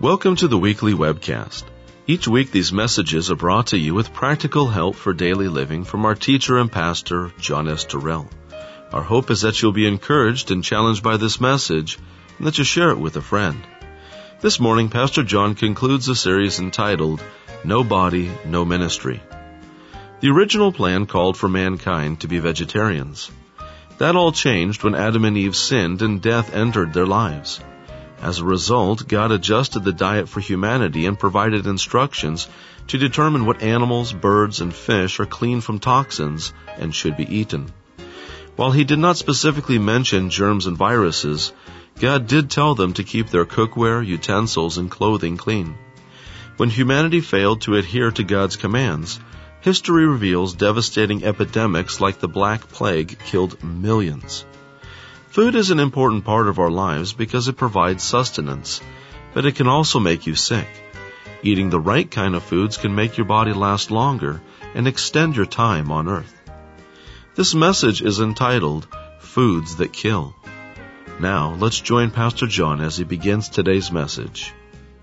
Welcome to the weekly webcast. Each week these messages are brought to you with practical help for daily living from our teacher and pastor, John S. Terrell. Our hope is that you'll be encouraged and challenged by this message and that you'll share it with a friend. This morning, Pastor John concludes a series entitled, No Body, No Ministry. The original plan called for mankind to be vegetarians. That all changed when Adam and Eve sinned and death entered their lives. As a result, God adjusted the diet for humanity and provided instructions to determine what animals, birds, and fish are clean from toxins and should be eaten. While He did not specifically mention germs and viruses, God did tell them to keep their cookware, utensils, and clothing clean. When humanity failed to adhere to God's commands, history reveals devastating epidemics like the Black Plague killed millions. Food is an important part of our lives because it provides sustenance, but it can also make you sick. Eating the right kind of foods can make your body last longer and extend your time on earth. This message is entitled, Foods That Kill. Now, let's join Pastor John as he begins today's message.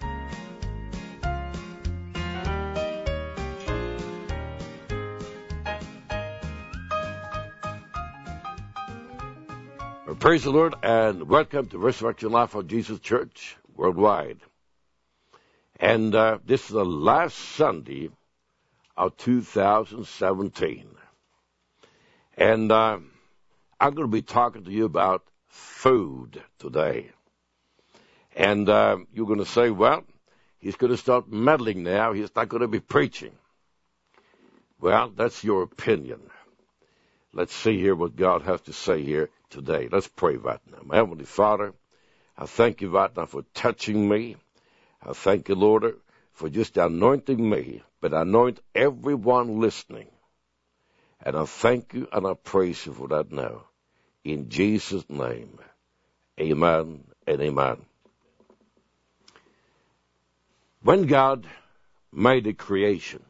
Praise the Lord, and welcome to Resurrection Life of Jesus Church worldwide. And this is the last Sunday of 2017. And I'm going to be talking to you about food today. And you're going to say, well, he's going to start meddling now. He's not going to be preaching. Well, that's your opinion. Let's see here what God has to say here today. Let's pray right now. My Heavenly Father, I thank you right now for touching me. I thank you, Lord, for just anointing me, but anoint everyone listening. And I thank you and I praise you for that now. In Jesus' name, amen and amen. When God made the creation,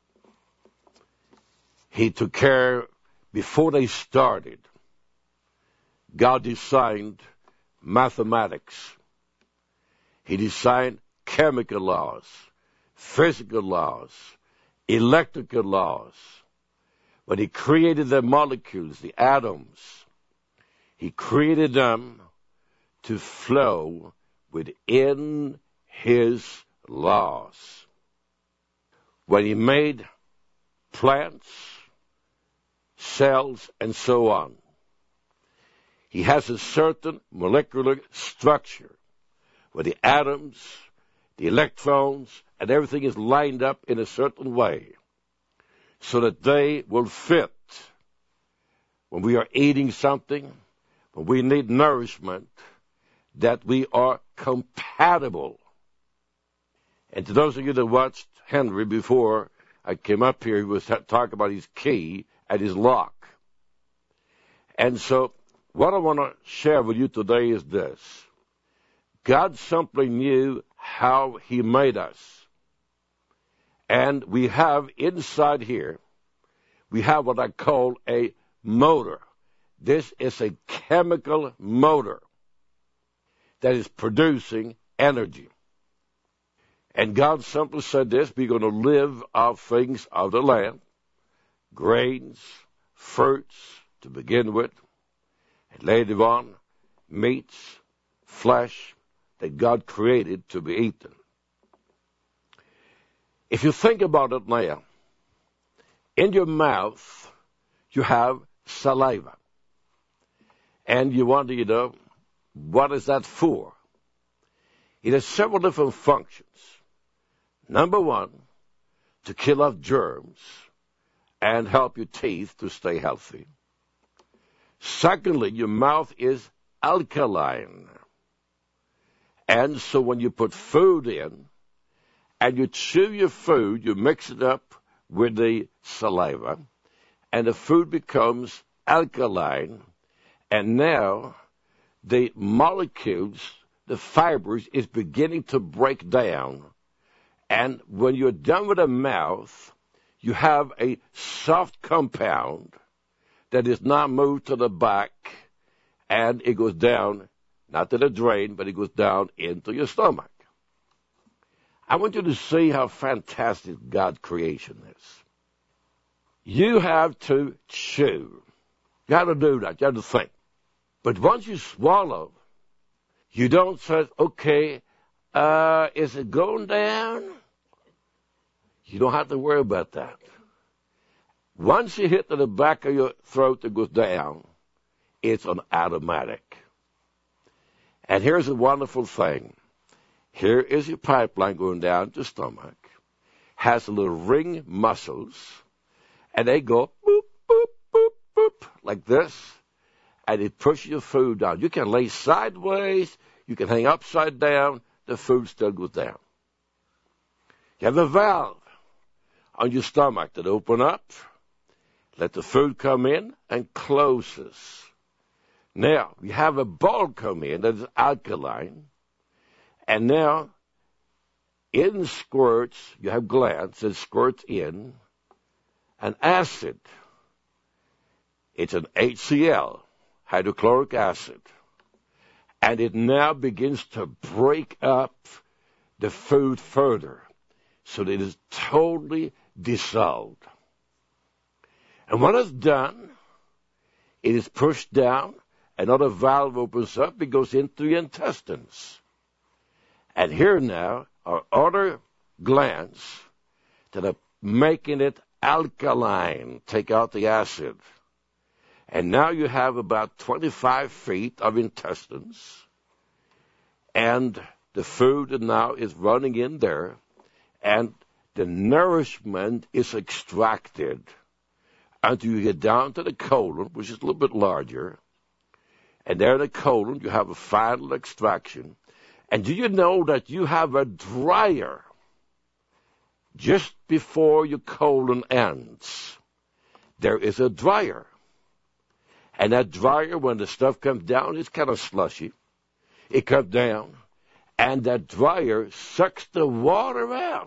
He took care, before they started, God designed mathematics. He designed chemical laws, physical laws, electrical laws. When He created the molecules, the atoms, He created them to flow within His laws. When He made plants, cells, and so on, He has a certain molecular structure where the atoms, the electrons, and everything is lined up in a certain way so that they will fit. When we are eating something, when we need nourishment, that we are compatible. And to those of you that watched Henry before I came up here, he was talking about his key and his lock. And so what I want to share with you today is this. God simply knew how He made us. And we have inside here, we have what I call a motor. This is a chemical motor that is producing energy. And God simply said this, we're going to live off things of the land, grains, fruits to begin with, and later on, meats, flesh that God created to be eaten. If you think about it now, in your mouth, you have saliva. And you wonder, what is that for? It has several different functions. Number one, to kill off germs and help your teeth to stay healthy. Secondly, your mouth is alkaline. And so when you put food in and you chew your food, you mix it up with the saliva, and the food becomes alkaline. And now the molecules, the fibers, is beginning to break down. And when you're done with the mouth, you have a soft compound that is now moved to the back, and it goes down, not to the drain, but it goes down into your stomach. I want you to see how fantastic God's creation is. You have to chew. You have to do that. You have to think. But once you swallow, you don't say, okay, is it going down? You don't have to worry about that. Once you hit to the back of your throat that goes down, it's an automatic. And here's a wonderful thing. Here is your pipeline going down your stomach. Has a little ring muscles. And they go boop, boop, boop, boop, like this. And it pushes your food down. You can lay sideways. You can hang upside down. The food still goes down. You have a valve on your stomach that open up. Let the food come in and closes. Now, you have a ball come in that is alkaline. And now, in squirts, you have glands that squirts in an acid. It's an HCl, hydrochloric acid. And it now begins to break up the food further so that it is totally dissolved. And when it's done, it is pushed down, another valve opens up, it goes into the intestines. And here now are other glands that are making it alkaline, take out the acid. And now you have about 25 feet of intestines, and the food now is running in there, and the nourishment is extracted until you get down to the colon, which is a little bit larger. And there in the colon, you have a final extraction. And do you know that you have a dryer just before your colon ends? There is a dryer. And that dryer, when the stuff comes down, it's kind of slushy. It comes down, and that dryer sucks the water out,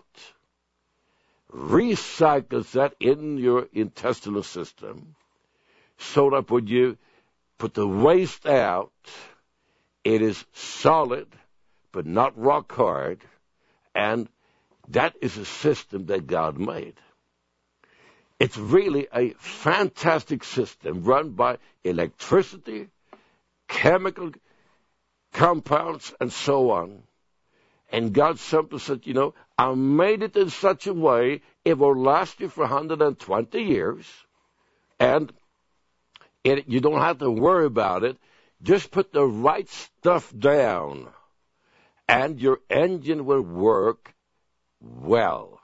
recycles that in your intestinal system, so that when you put the waste out, it is solid, but not rock hard, and that is a system that God made. It's really a fantastic system run by electricity, chemical compounds, and so on. And God simply said, I made it in such a way it will last you for 120 years, and you don't have to worry about it. Just put the right stuff down, and your engine will work well.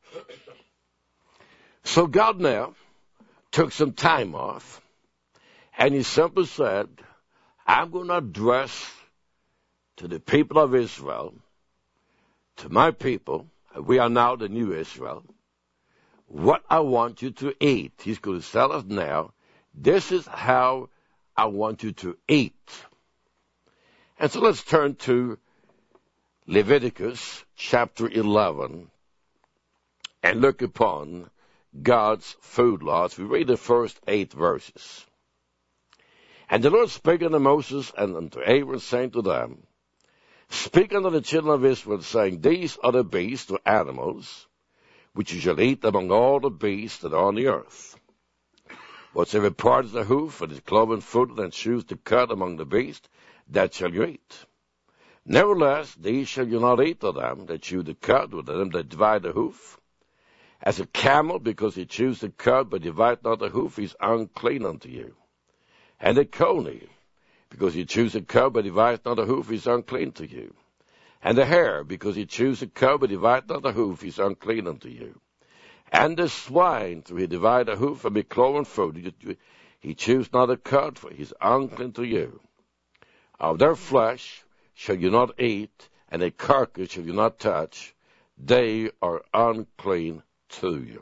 So God now took some time off, and he simply said, I'm going to address to the people of Israel, to my people, we are now the new Israel, what I want you to eat. He's going to tell us now, this is how I want you to eat. And so let's turn to Leviticus chapter 11 and look upon God's food laws. We read the first 8 verses. And the Lord spake unto Moses and unto Aaron, saying to them, Speak unto the children of Israel, saying, These are the beasts or animals which you shall eat among all the beasts that are on the earth. Whatsoever part is the hoof, and is cloven footed, and shoes to cut among the beasts, that shall you eat. Nevertheless, these shall you not eat of them that chew the cud, with them that divide the hoof. As a camel, because he chews the cud, but divide not the hoof, he is unclean unto you. And the coney, because he chews the cud, but divides not the hoof, he is unclean to you. And the hare, because he chews the cud, but divides not the hoof, he is unclean unto you. And the swine, through he divide the hoof, and be cloven foot, he chews not the cud, for he is unclean to you. Of their flesh shall you not eat, and a carcass shall you not touch. They are unclean to you.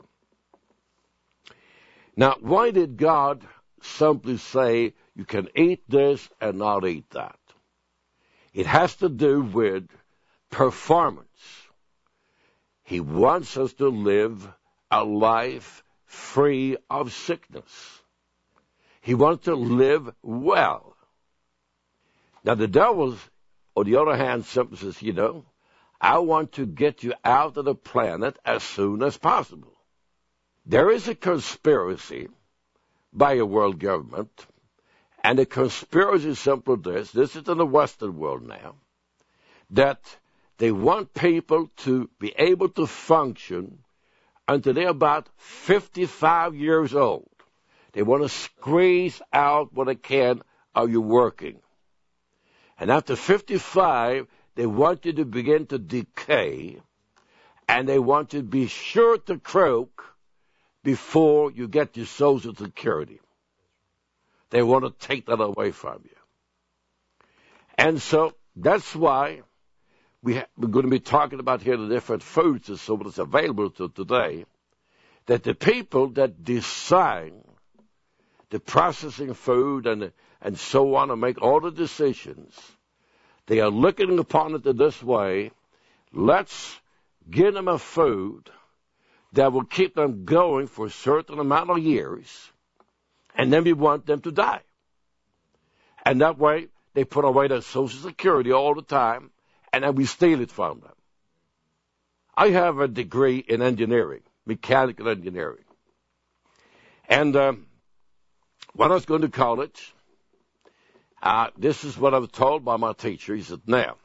Now, why did God simply say you can eat this and not eat that? It has to do with performance. He wants us to live a life free of sickness. He wants to live well. Now, the devil, on the other hand, simply says, I want to get you out of the planet as soon as possible. There is a conspiracy by a world government, and the conspiracy is simply this is in the Western world now, that they want people to be able to function until they're about 55 years old. They want to squeeze out what they can of you working. And after 55, they want you to begin to decay, and they want you to be sure to croak before you get your Social Security. They want to take that away from you. And so that's why we're going to be talking about here the different foods and so that's available to today, that the people that design the processing food and so on and make all the decisions, they are looking upon it in this way: let's give them a food that will keep them going for a certain amount of years, and then we want them to die. And that way, they put away their Social Security all the time, and then we steal it from them. I have a degree in engineering, mechanical engineering. And when I was going to college, this is what I was told by my teacher. He said, now,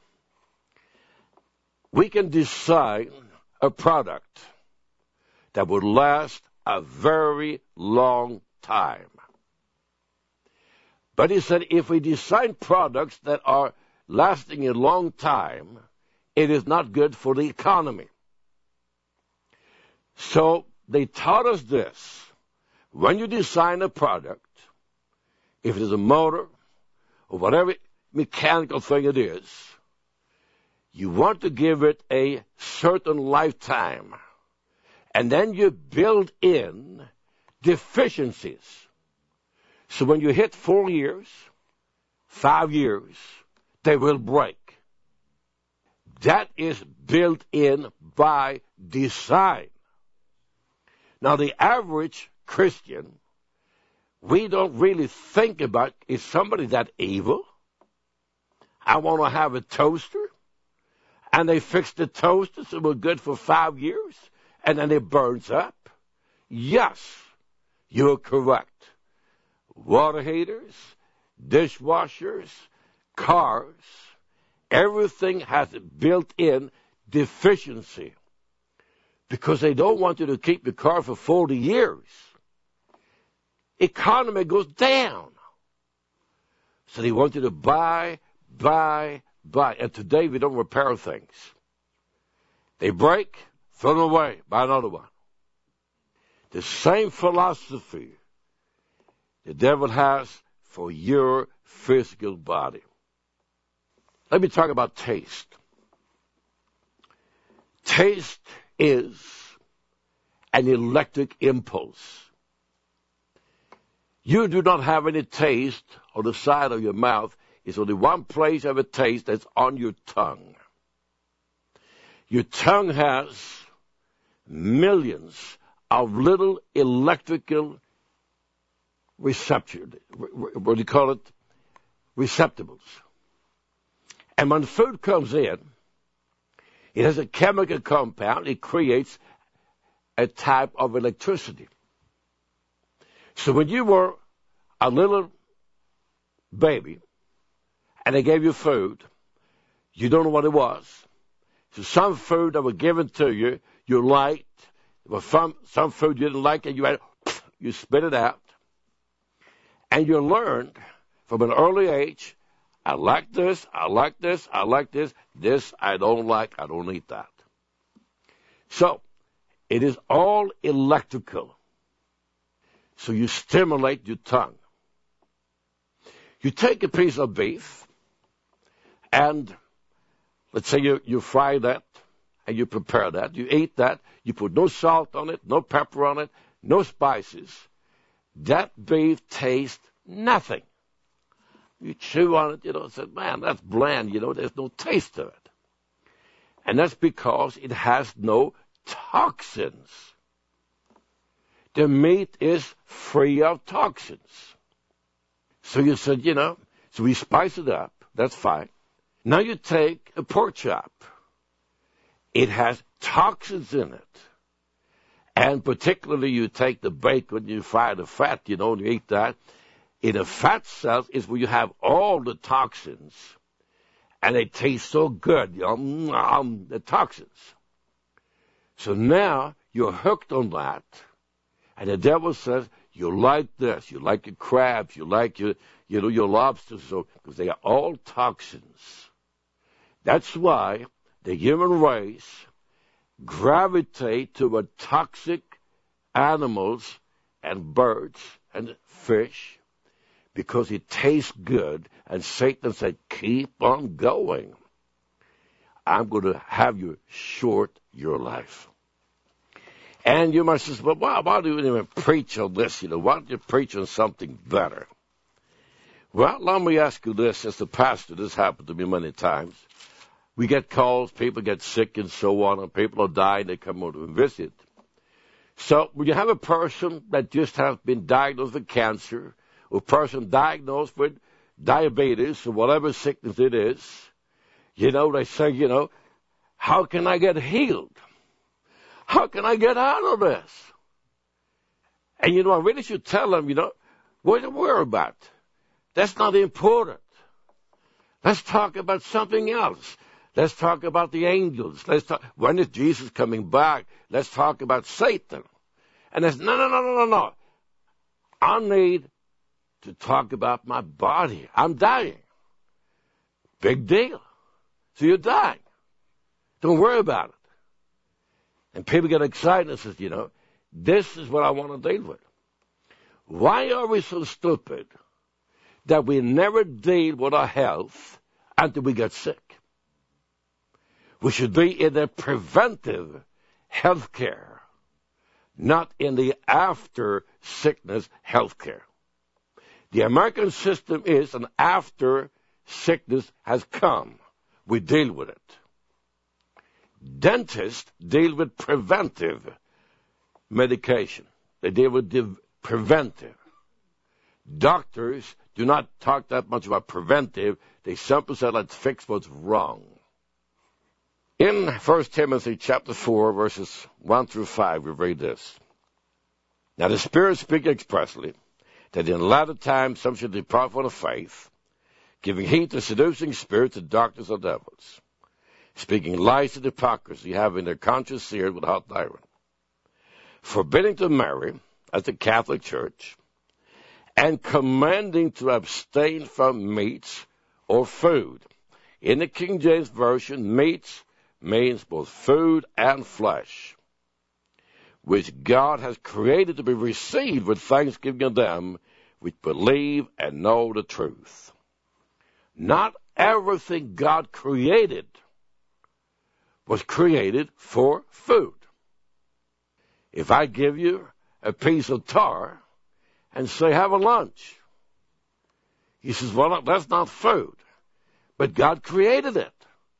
we can design a product that would last a very long time. But he said, if we design products that are lasting a long time, it is not good for the economy. So they taught us this: when you design a product, if it is a motor or whatever mechanical thing it is, you want to give it a certain lifetime. And then you build in deficiencies. So when you hit 4 years, 5 years, they will break. That is built in by design. Now, the average Christian, we don't really think about, is somebody that evil? I want to have a toaster, and they fix the toaster so we're good for 5 years, and then it burns up. Yes, you're correct. Water heaters, dishwashers, cars, everything has a built-in deficiency because they don't want you to keep the car for 40 years. Economy goes down. So they want you to buy. And today we don't repair things. They break, throw them away, buy another one. The same philosophy the devil has for your physical body. Let me talk about taste. Taste is an electric impulse. You do not have any taste on the side of your mouth. It's only one place of a taste, that's on your tongue. Your tongue has millions of little electrical receptacles. What do you call it? Receptacles. And when food comes in, it has a chemical compound. It creates a type of electricity. So when you were a little baby and they gave you food, you don't know what it was. So some food that was given to you, you liked. There was some food you didn't like, and you spit it out. And you learned from an early age, I like this, I like this, I like this. This I don't like, I don't eat that. So it is all electrical. So you stimulate your tongue. You take a piece of beef, and let's say you fry that, and you prepare that. You eat that. You put no salt on it, no pepper on it, no spices. That beef tastes nothing. You chew on it, and say, man, that's bland, there's no taste to it. And that's because it has no toxins. The meat is free of toxins. So you said, so we spice it up. That's fine. Now you take a pork chop, It has toxins in it. And particularly you take the bacon, you fry the fat, you eat that. In the fat cells is where you have all the toxins. And they taste so good, the toxins. So now you're hooked on that. And the devil says, you like this, you like your crabs, you like your lobsters, because they are all toxins. That's why the human race gravitate toward toxic animals and birds and fish because it tastes good, and Satan said, keep on going. I'm going to have you short your life. And you might say, well, why do you even preach on this? Why don't you preach on something better? Well, let me ask you this. As a pastor, this happened to me many times. We get calls, people get sick and so on, and people are dying, they come over and visit. So when you have a person that just has been diagnosed with cancer, or a person diagnosed with diabetes, or whatever sickness it is, they say, how can I get healed? How can I get out of this? And I really should tell them, what to worry about. That's not important. Let's talk about something else. Let's talk about the angels. When is Jesus coming back? Let's talk about Satan. And that's, no. I need to talk about my body. I'm dying. Big deal. So you're dying. Don't worry about it. And people get excited and say, this is what I want to deal with. Why are we so stupid that we never deal with our health until we get sick? We should be in the preventive health care, not in the after-sickness health care. The American system is an after sickness has come. We deal with it. Dentists deal with preventive medication. They deal with preventive. Doctors do not talk that much about preventive. They simply say, let's fix what's wrong. In 1 Timothy chapter 4, verses 1 through 5, we read this. Now the Spirit speaks expressly that in the latter times some should depart from the faith, giving heed to seducing spirits and doctors of devils, speaking lies and hypocrisy, having their conscience seared with hot iron, forbidding to marry, as the Catholic Church, and commanding to abstain from meats or food. In the King James Version, meats means both food and flesh, which God has created to be received with thanksgiving of them which believe and know the truth. Not everything God created was created for food. If I give you a piece of tar and say, have a lunch, he says, well, that's not food. But God created it.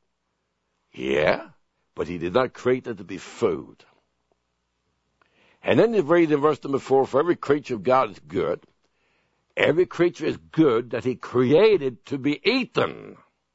Yeah, but he did not create it to be food. And then you read in verse number 4, for every creature of God is good. Every creature is good that he created to be eaten.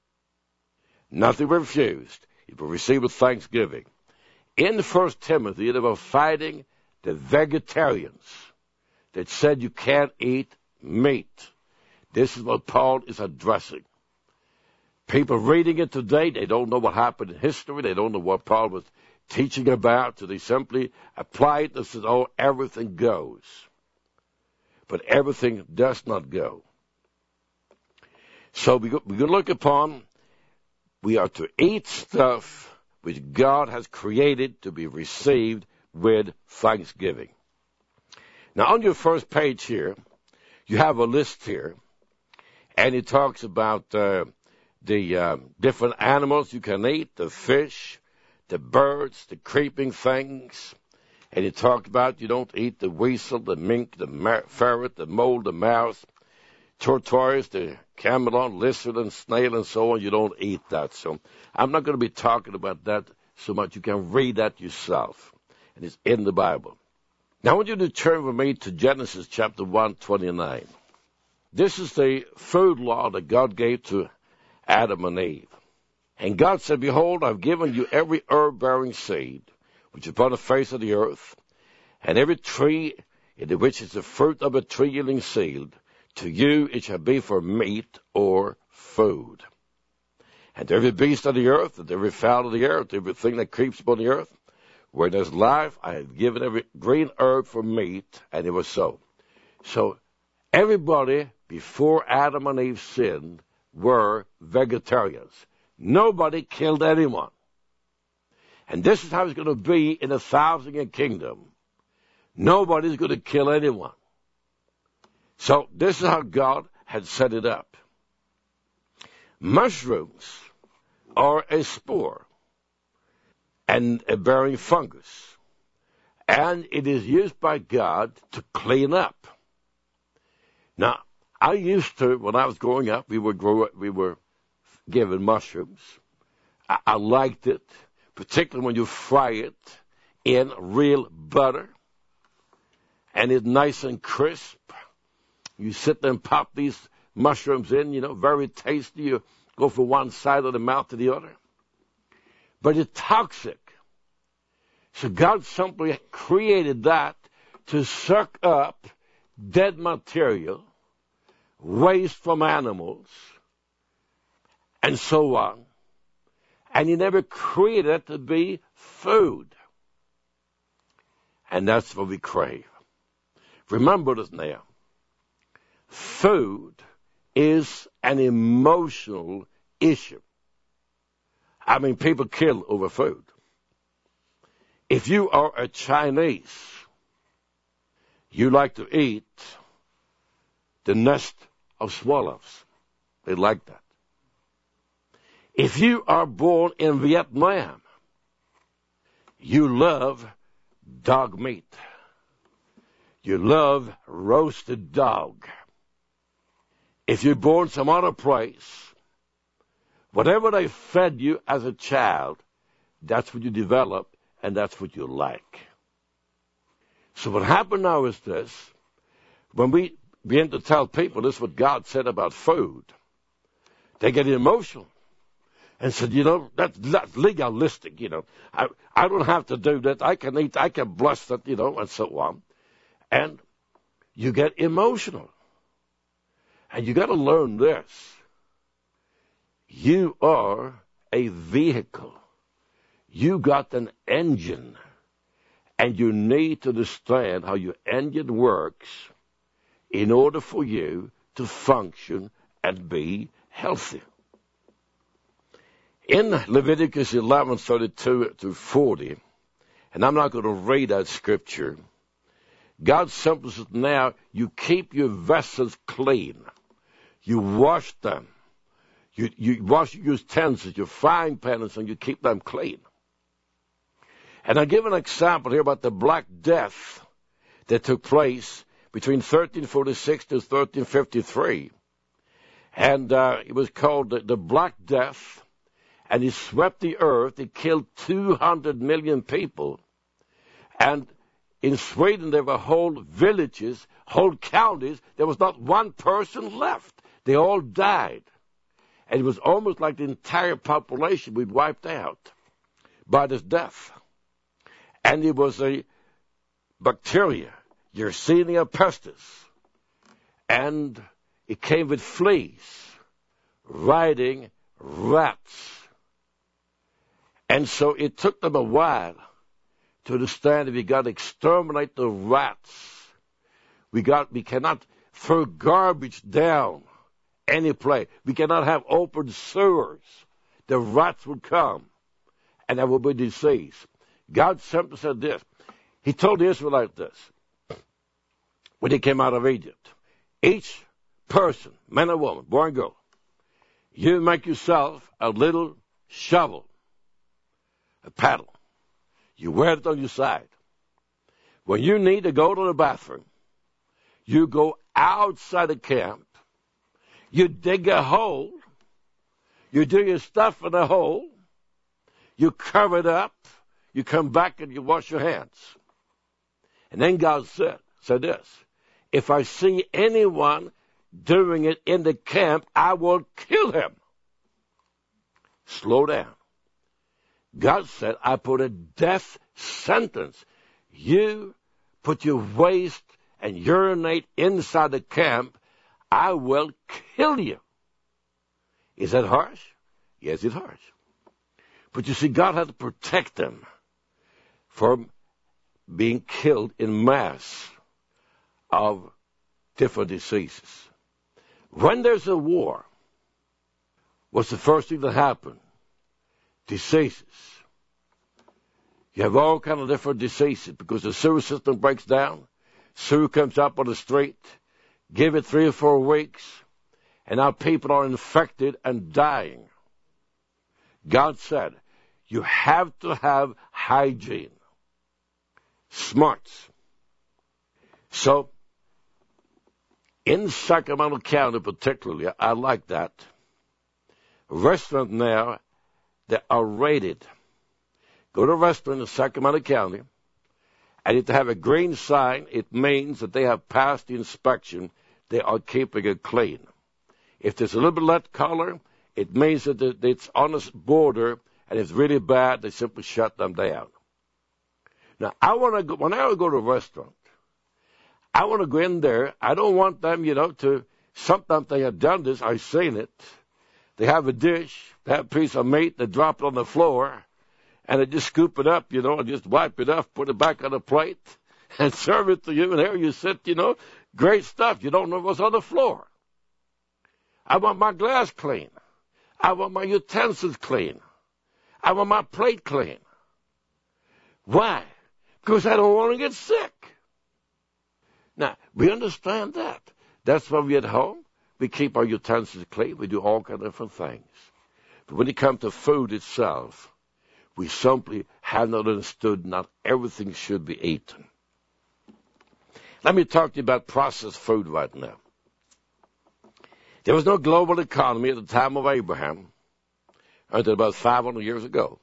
Nothing refused. It will receive with thanksgiving. In 1 Timothy, they were fighting the vegetarians that said you can't eat meat. This is what Paul is addressing. People reading it today, they don't know what happened in history. They don't know what Paul was teaching about. So they simply apply it and say, oh, everything goes. But everything does not go. So we look upon, we are to eat stuff which God has created to be received with thanksgiving. Now, on your first page here, you have a list here, and it talks about the different animals you can eat, the fish, the birds, the creeping things. And it talked about you don't eat the weasel, the mink, the ferret, the mole, the mouse, tortoise, the camelon, lizard, and snail, and so on. You don't eat that. So I'm not going to be talking about that so much. You can read that yourself. And it's in the Bible. Now I want you to turn with me to Genesis chapter 1:29. This is the food law that God gave to Adam and Eve. And God said, behold, I've given you every herb-bearing seed, which is upon the face of the earth, and every tree in which is the fruit of a tree yielding seed. To you it shall be for meat or food. And to every beast of the earth, and every fowl of the air, to everything that creeps upon the earth, where there's life, I have given every green herb for meat, and it was so. So everybody before Adam and Eve sinned were vegetarians. Nobody killed anyone. And this is how it's going to be in the 1,000-year kingdom. Nobody's going to kill anyone. So this is how God had set it up. Mushrooms are a spore and a bearing fungus. And it is used by God to clean up. Now, I used to, when I was growing up, we were given mushrooms. I liked it, particularly when you fry it in real butter. And it's nice and crisp. You sit there and pop these mushrooms in, very tasty. You go from one side of the mouth to the other. But it's toxic. So God simply created that to suck up dead material, waste from animals, and so on. And He never created it to be food. And that's what we crave. Remember this now. Food is an emotional issue. I mean, people kill over food. If you are a Chinese, you like to eat the nest of swallows. They like that. If you are born in Vietnam, you love dog meat. You love roasted dog. If you're born some other place, whatever they fed you as a child, that's what you develop, and that's what you like. So what happened now is this. When we begin to tell people this is what God said about food, they get emotional and said, that's legalistic, I don't have to do that. I can eat, I can bless that, and so on. And you get emotional. And you got to learn this. You are a vehicle. You got an engine. And you need to understand how your engine works in order for you to function and be healthy. In Leviticus 11:32-40, and I'm not going to read that scripture, God simply says, now you keep your vessels clean. You wash them. You wash your utensils, your frying pans, and you keep them clean. And I give an example here about the Black Death that took place between 1346 to 1353. And it was called the Black Death. And it swept the earth. It killed 200 million people. And in Sweden, there were whole villages, whole counties. There was not one person left. They all died. And it was almost like the entire population was wiped out by this death. And it was a bacteria, Yersinia pestis. And it came with fleas, riding rats. And so it took them a while to understand that we got to exterminate the rats. We cannot throw garbage down any place. We cannot have open sewers. The rats would come, and there would be disease. God simply said this. He told the Israelites this when they came out of Egypt. Each person, man or woman, boy and girl, you make yourself a little shovel, a paddle. You wear it on your side. When you need to go to the bathroom, you go outside the camp, you dig a hole, you do your stuff in the hole, you cover it up, you come back and you wash your hands. And then God said this, if I see anyone doing it in the camp, I will kill him. Slow down. God said, I put a death sentence. You put your waste and urinate inside the camp, I will kill you. Is that harsh? Yes, it's harsh. But you see, God had to protect them from being killed in mass of different diseases. When there's a war, what's the first thing that happens? Diseases. You have all kinds of different diseases because the sewer system breaks down. Sewer comes up on the street. Give it 3 or 4 weeks, and now people are infected and dying. God said, you have to have hygiene. Smarts. So, in Sacramento County particularly, I like that. Restaurants now that are rated. Go to a restaurant in Sacramento County, and if they have a green sign, it means that they have passed the inspection. They are keeping it clean. If there's a little bit less color, it means that it's on the border, and it's really bad, they simply shut them down. Now, when I go to a restaurant, I want to go in there. I don't want them, to, sometimes they have done this, I've seen it. They have a dish, they have a piece of meat, they drop it on the floor, and they just scoop it up, and just wipe it off, put it back on the plate, and serve it to you, and there you sit, great stuff. You don't know what's on the floor. I want my glass clean. I want my utensils clean. I want my plate clean. Why? Because I don't want to get sick. Now, we understand that. That's why we at home, we keep our utensils clean. We do all kinds of different things. But when it comes to food itself, we simply have not understood not everything should be eaten. Let me talk to you about processed food right now. There was no global economy at the time of Abraham until about 500 years ago.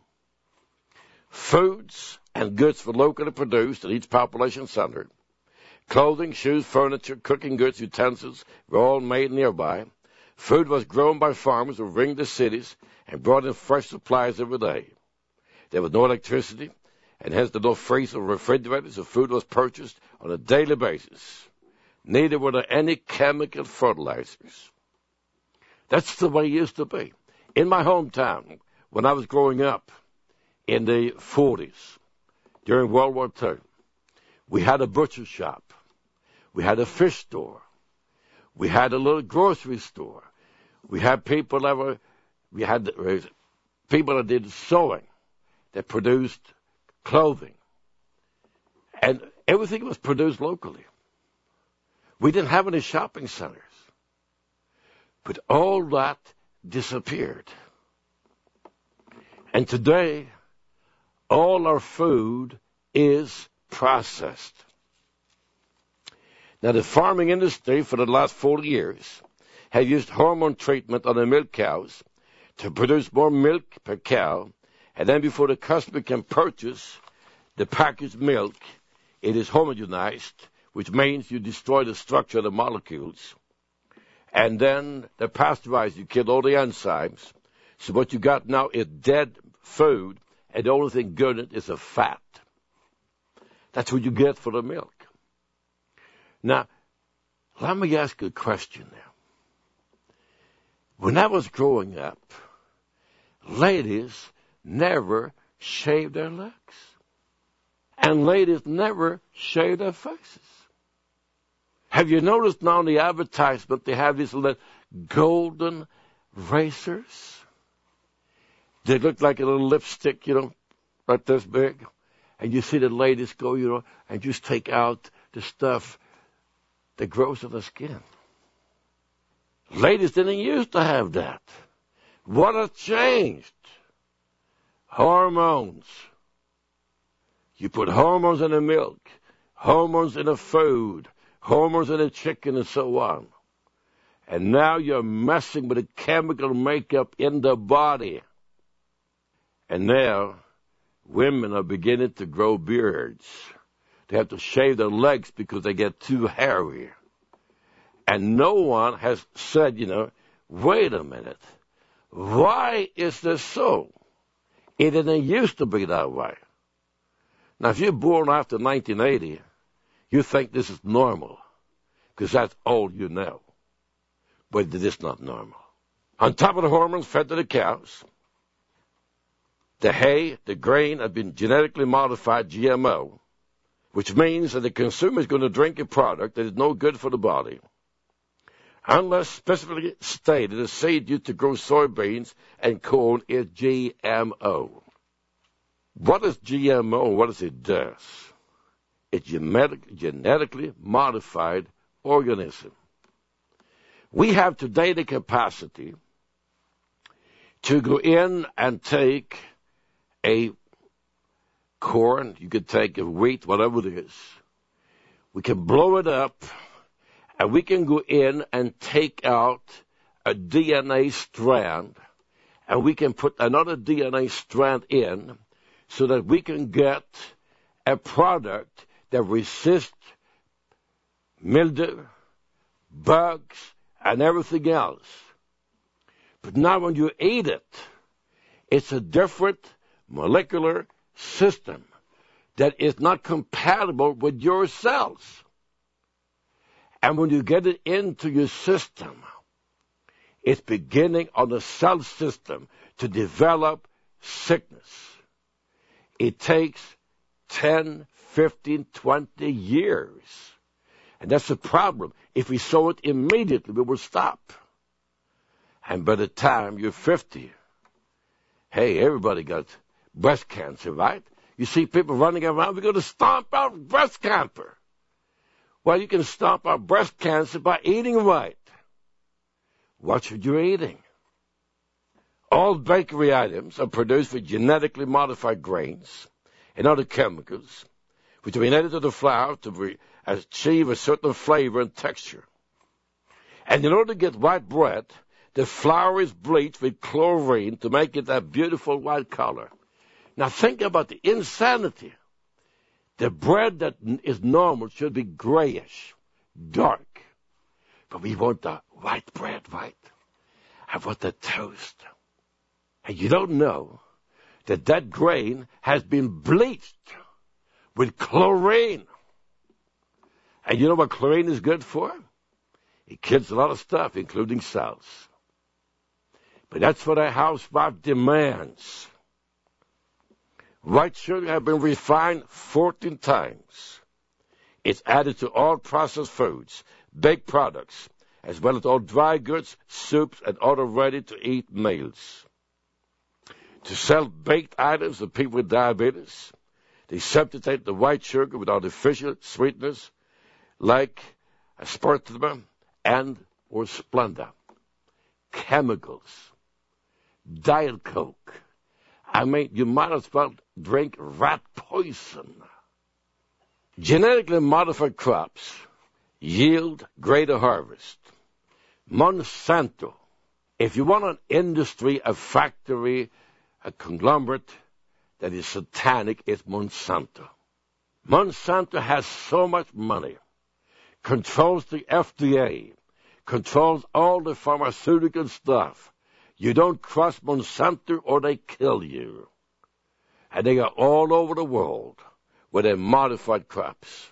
Foods and goods were locally produced in each population center. Clothing, shoes, furniture, cooking goods, utensils were all made nearby. Food was grown by farmers who ringed the cities and brought in fresh supplies every day. There was no electricity, and hence no freezer or refrigerators, so food was purchased on a daily basis. Neither were there any chemical fertilizers. That's the way it used to be. In my hometown, when I was growing up in the 40s, during World War II, we had a butcher shop. We had a fish store. We had a little grocery store. We had people that did sewing, that produced clothing. And everything was produced locally. We didn't have any shopping centers. But all that disappeared. And today, all our food is processed. Now, the farming industry for the last 40 years have used hormone treatment on the milk cows to produce more milk per cow, and then before the customer can purchase the packaged milk, it is homogenized, which means you destroy the structure of the molecules, and then they pasteurize, you kill all the enzymes. So what you got now is dead food, and the only thing good in it is a fat. That's what you get for the milk. Now, let me ask you a question now. When I was growing up, ladies never shaved their legs. And ladies never shaved their faces. Have you noticed now in the advertisement they have these little golden razors? They look like a little lipstick, like this big. And you see the ladies go, and just take out the stuff that grows on the skin. Ladies didn't used to have that. What has changed? Hormones. You put hormones in the milk, hormones in the food, hormones in the chicken, and so on. And now you're messing with the chemical makeup in the body. And now women are beginning to grow beards. They have to shave their legs because they get too hairy. And no one has said, wait a minute. Why is this so? It didn't used to be that way. Now, if you're born after 1980, you think this is normal, because that's all you know. But it is not normal. On top of the hormones fed to the cows, the hay, the grain have been genetically modified GMO, which means that the consumer is going to drink a product that is no good for the body, unless specifically stated the seed used to grow soybeans and corn is GMO. What is GMO? What does it do? It's genetically modified organism. We have today the capacity to go in and take a corn, you could take a wheat, whatever it is. We can blow it up, and we can go in and take out a DNA strand, and we can put another DNA strand in so that we can get a product that resists mildew, bugs, and everything else. But now when you eat it, it's a different molecular system that is not compatible with your cells. And when you get it into your system, it's beginning on the cell system to develop sickness. It takes 10, 15, 20 years. And that's the problem. If we sow it immediately, we will stop. And by the time you're 50, hey, everybody got breast cancer, right? You see people running around, we're going to stomp out breast cancer. Well, you can stomp out breast cancer by eating right. What should you be eating? All bakery items are produced with genetically modified grains and other chemicals, which have been added to the flour to achieve a certain flavor and texture. And in order to get white bread, the flour is bleached with chlorine to make it that beautiful white color. Now think about the insanity. The bread that is normal should be grayish, dark. But we want the white bread, right? I want the toast. And you don't know that that grain has been bleached with chlorine. And you know what chlorine is good for? It kills a lot of stuff, including cells. But that's what a housewife demands. White sugar has been refined 14 times. It's added to all processed foods, baked products, as well as all dry goods, soups, and other ready-to-eat meals. To sell baked items to people with diabetes, they substitute the white sugar with artificial sweeteners like aspartame and or Splenda, chemicals, Diet Coke. I mean, you might as well drink rat poison. Genetically modified crops yield greater harvest. Monsanto. If you want an industry, a factory, a conglomerate that is satanic, it's Monsanto. Monsanto has so much money, controls the FDA, controls all the pharmaceutical stuff. You don't cross Monsanto or they kill you. And they are all over the world with their modified crops.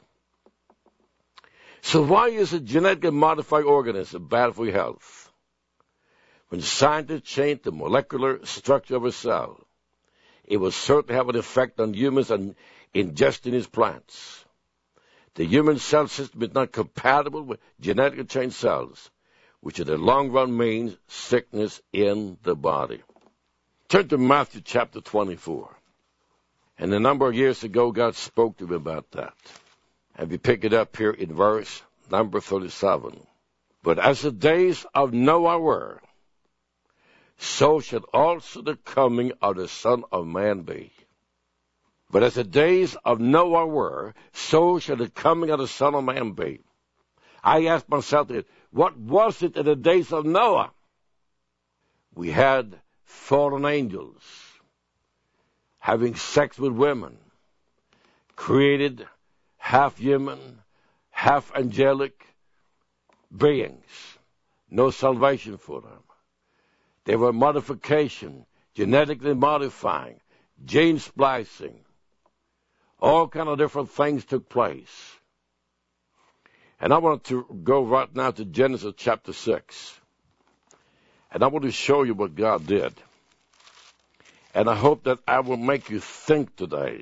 So why is a genetically modified organism bad for your health? When scientists change the molecular structure of a cell, it will certainly have an effect on humans and ingesting these plants. The human cell system is not compatible with genetically changed cells, which in the long run means sickness in the body. Turn to Matthew chapter 24. And a number of years ago, God spoke to me about that. And we pick it up here in verse number 37. But as the days of Noah were, so shall also the coming of the Son of Man be. But as the days of Noah were, so shall the coming of the Son of Man be. I asked myself, what was it in the days of Noah? We had fallen angels having sex with women, created half human, half angelic beings. No salvation for them. There were modification, genetically modifying, gene splicing. All kind of different things took place. And I want to go right now to Genesis chapter 6. And I want to show you what God did. And I hope that I will make you think today.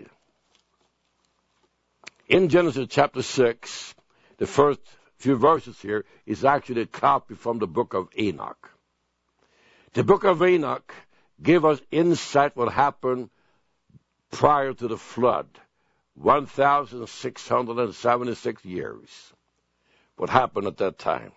In Genesis chapter 6, the first few verses here is actually a copy from the book of Enoch. The book of Enoch gives us insight what happened prior to the flood, 1,676 years. What happened at that time.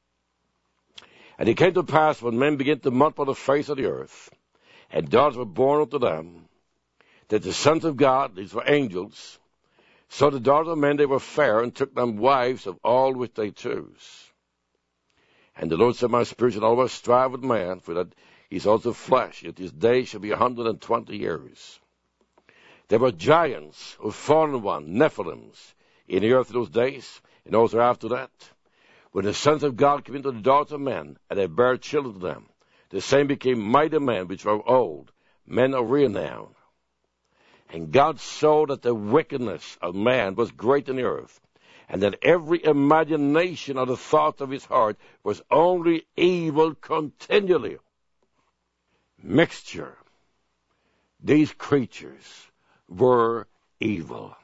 And it came to pass when men began to multiply the face of the earth, and daughters were born unto them, that the sons of God, these were angels, so the daughters of men, they were fair, and took them wives of all which they chose. And the Lord said, my spirit shall always strive with man, for that he is also flesh, yet his days shall be 120 years. There were giants, or fallen ones, Nephilims, in the earth in those days, and also after that. When the sons of God came into the daughters of men, and they bare children to them, the same became mighty men which were old, men of renown. And God saw that the wickedness of man was great in the earth, and that every imagination of the thoughts of his heart was only evil continually. Mixture. These creatures were evil.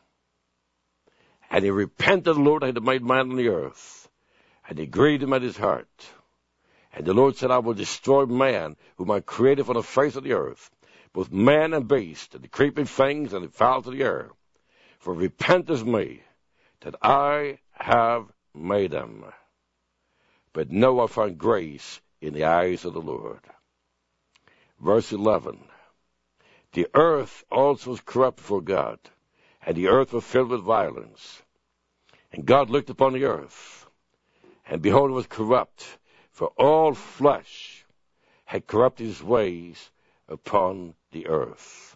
And he repented the Lord that had made man on the earth, and he grieved him at his heart. And the Lord said, I will destroy man, whom I created from the face of the earth, both man and beast, and the creeping things and the fowls of the air. For repent is me, that I have made them. But Noah found grace in the eyes of the Lord. Verse 11. The earth also was corrupt before God, and the earth was filled with violence. And God looked upon the earth, and behold, it was corrupt, for all flesh had corrupted his ways upon the earth.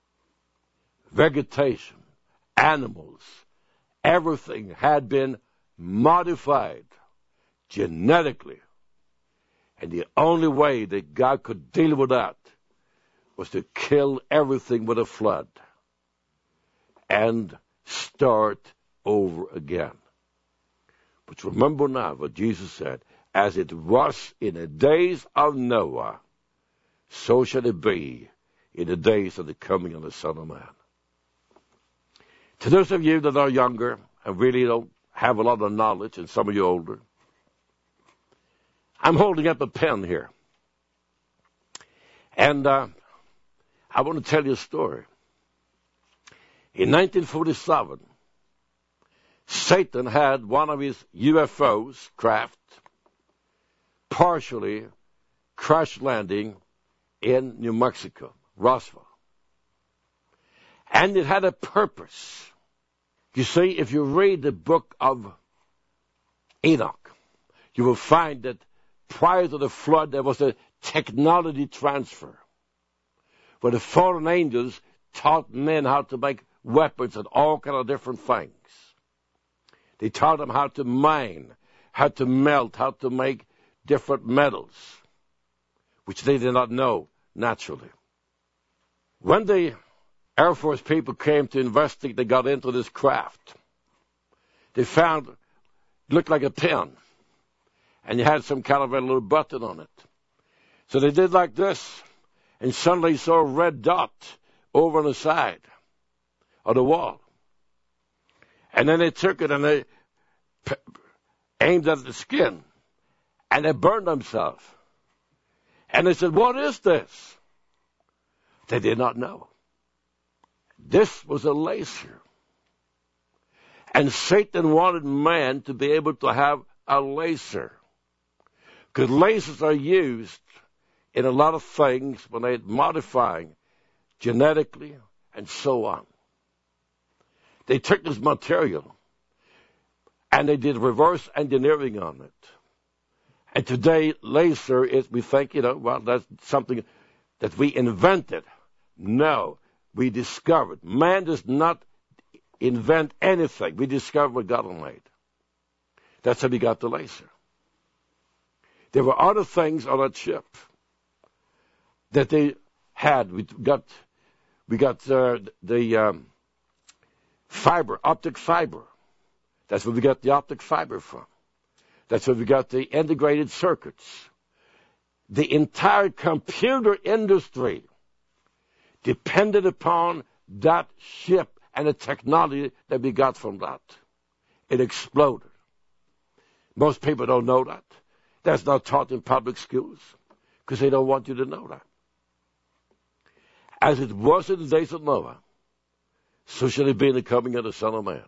Vegetation, animals, everything had been modified genetically. And the only way that God could deal with that was to kill everything with a flood and start over again. But remember now what Jesus said, as it was in the days of Noah, so shall it be in the days of the coming of the Son of Man. To those of you that are younger and really don't have a lot of knowledge, and some of you older, I'm holding up a pen here. And I want to tell you a story. In 1947, Satan had one of his UFOs, craft, partially crash landing in New Mexico, Roswell. And it had a purpose. You see, if you read the book of Enoch, you will find that prior to the flood, there was a technology transfer where the fallen angels taught men how to make weapons and all kind of different things. They taught them how to mine, how to melt, how to make different metals, which they did not know naturally. When the Air Force people came to investigate, they got into this craft. They found it looked like a pen, and it had some kind of a little button on it. So they did like this, and suddenly you saw a red dot over on the side of the wall. And then they took it and they aimed at the skin, and they burned themselves. And they said, what is this? They did not know. This was a laser. And Satan wanted man to be able to have a laser. Because lasers are used in a lot of things when they're modifying genetically and so on. They took this material and they did reverse engineering on it. And today, laser is, we think, well, that's something that we invented. No, we discovered. Man does not invent anything. We discovered what God made. That's how we got the laser. There were other things on that ship. that they had. We got the fiber, optic fiber. That's where we got the optic fiber from. That's where we got the integrated circuits. The entire computer industry depended upon that ship and the technology that we got from that. It exploded. Most people don't know that. That's not taught in public schools because they don't want you to know that. As it was in the days of Noah, so shall it be in the coming of the Son of Man.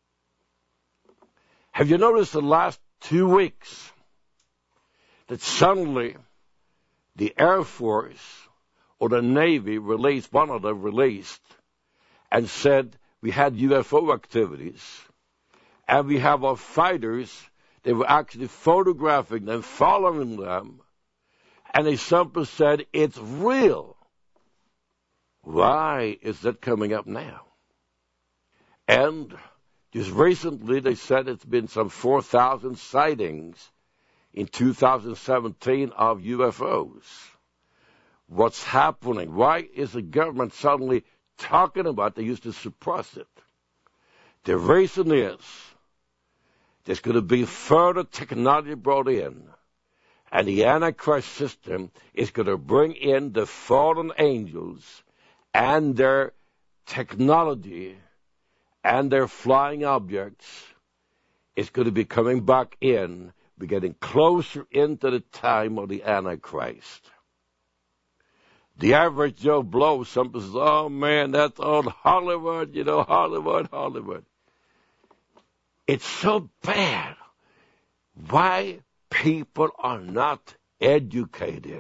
Have you noticed the last 2 weeks that suddenly the Air Force or the Navy released, one of them released, and said we had UFO activities, and we have our fighters, they were actually photographing them, following them, and they simply said, it's real. Why is that coming up now? And just recently they said it's been some 4,000 sightings in 2017 of UFOs. What's happening? Why is the government suddenly talking about it? They used to suppress it. The reason is there's going to be further technology brought in, and the Antichrist system is going to bring in the fallen angels and their technology and their flying objects. Is going to be coming back in. We're getting closer into the time of the Antichrist. The average Joe Blow, somebody says, oh man, that's old Hollywood, Hollywood. It's so bad. Why people are not educated.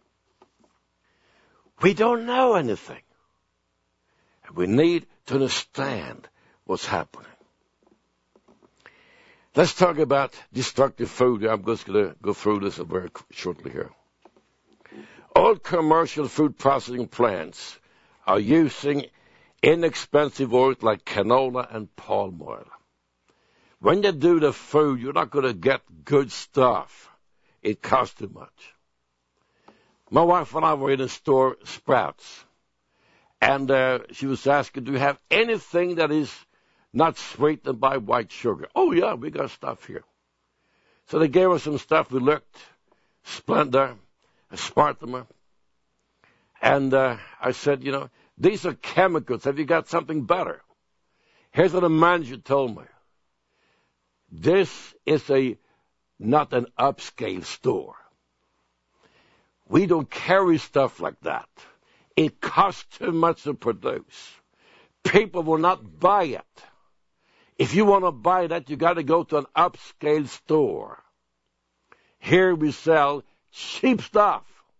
We don't know anything. We need to understand what's happening. Let's talk about destructive food. I'm just going to go through this very shortly here. All commercial food processing plants are using inexpensive oils like canola and palm oil. When you do the food, you're not going to get good stuff. It costs too much. My wife and I were in a store, Sprouts, and she was asking, do you have anything that is not sweetened by white sugar? Oh, yeah, we got stuff here. So they gave us some stuff. We looked, Splendor, Aspartame. And I said, these are chemicals. Have you got something better? Here's what the manager told me. This is not an upscale store. We don't carry stuff like that. It costs too much to produce. People will not buy it. If you want to buy that, you got to go to an upscale store. Here we sell cheap stuff.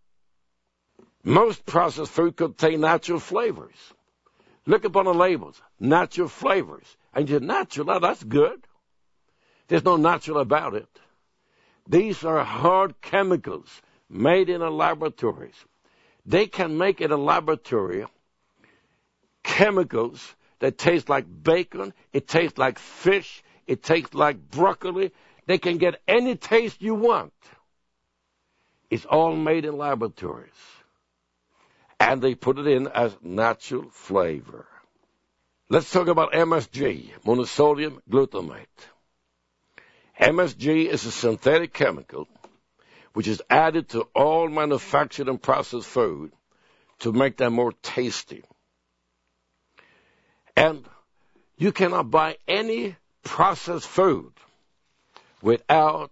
Most processed food contain natural flavors. Look up on the labels, natural flavors. And you're natural, now that's good. There's no natural about it. These are hard chemicals made in laboratories. They can make in a laboratory chemicals that taste like bacon, it tastes like fish, it tastes like broccoli. They can get any taste you want. It's all made in laboratories. And they put it in as natural flavor. Let's talk about MSG, monosodium glutamate. MSG is a synthetic chemical which is added to all manufactured and processed food to make them more tasty. And you cannot buy any processed food without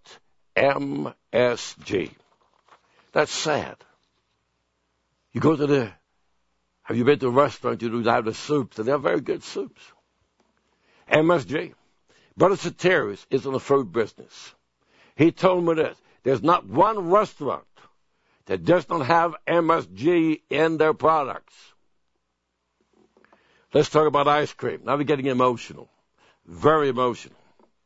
MSG. That's sad. You go to have you been to a restaurant, you do have the soups, and they're very good soups. MSG. Brother Soterius is in the food business. He told me this. There's not one restaurant that does not have MSG in their products. Let's talk about ice cream. Now we're getting emotional. Very emotional.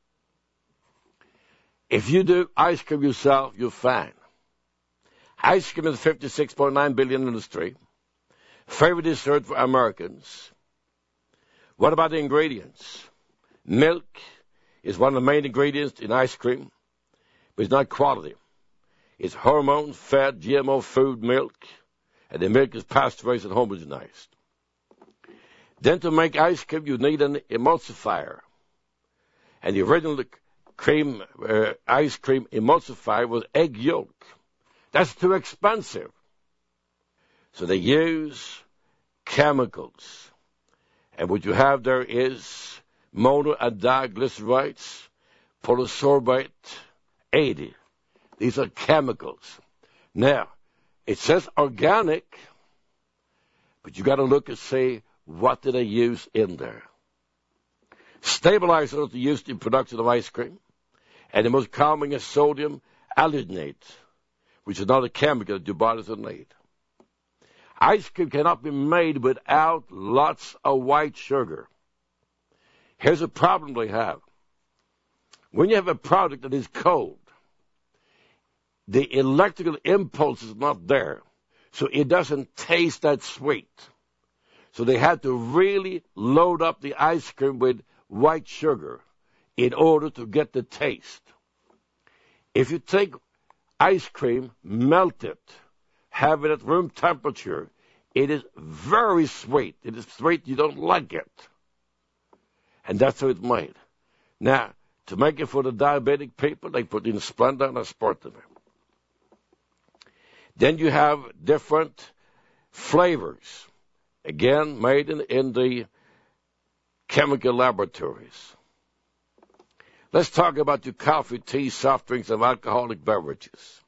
If you do ice cream yourself, you're fine. Ice cream is a $56.9 billion industry. Favorite dessert for Americans. What about the ingredients? Milk is one of the main ingredients in ice cream, but it's not quality. It's hormone-fed GMO food milk. And the milk is pasteurized and homogenized. Then to make ice cream, you need an emulsifier. And the original ice cream emulsifier was egg yolk. That's too expensive. So they use chemicals. And what you have there is mono and diglycerides, polysorbate 80. These are chemicals. Now, it says organic, but you got to look and see what did they use in there. Stabilizers are used in production of ice cream, and the most common is sodium alginate, which is another chemical that your bodies will need. Ice cream cannot be made without lots of white sugar. Here's a problem they have. When you have a product that is cold, the electrical impulse is not there, so it doesn't taste that sweet. So they had to really load up the ice cream with white sugar in order to get the taste. If you take ice cream, melt it, have it at room temperature, it is very sweet. It is sweet, you don't like it. And that's how it's made. Now, to make it for the diabetic people, they put in Splenda and aspartame. Then you have different flavors, again, made in the chemical laboratories. Let's talk about your coffee, tea, soft drinks, and alcoholic beverages.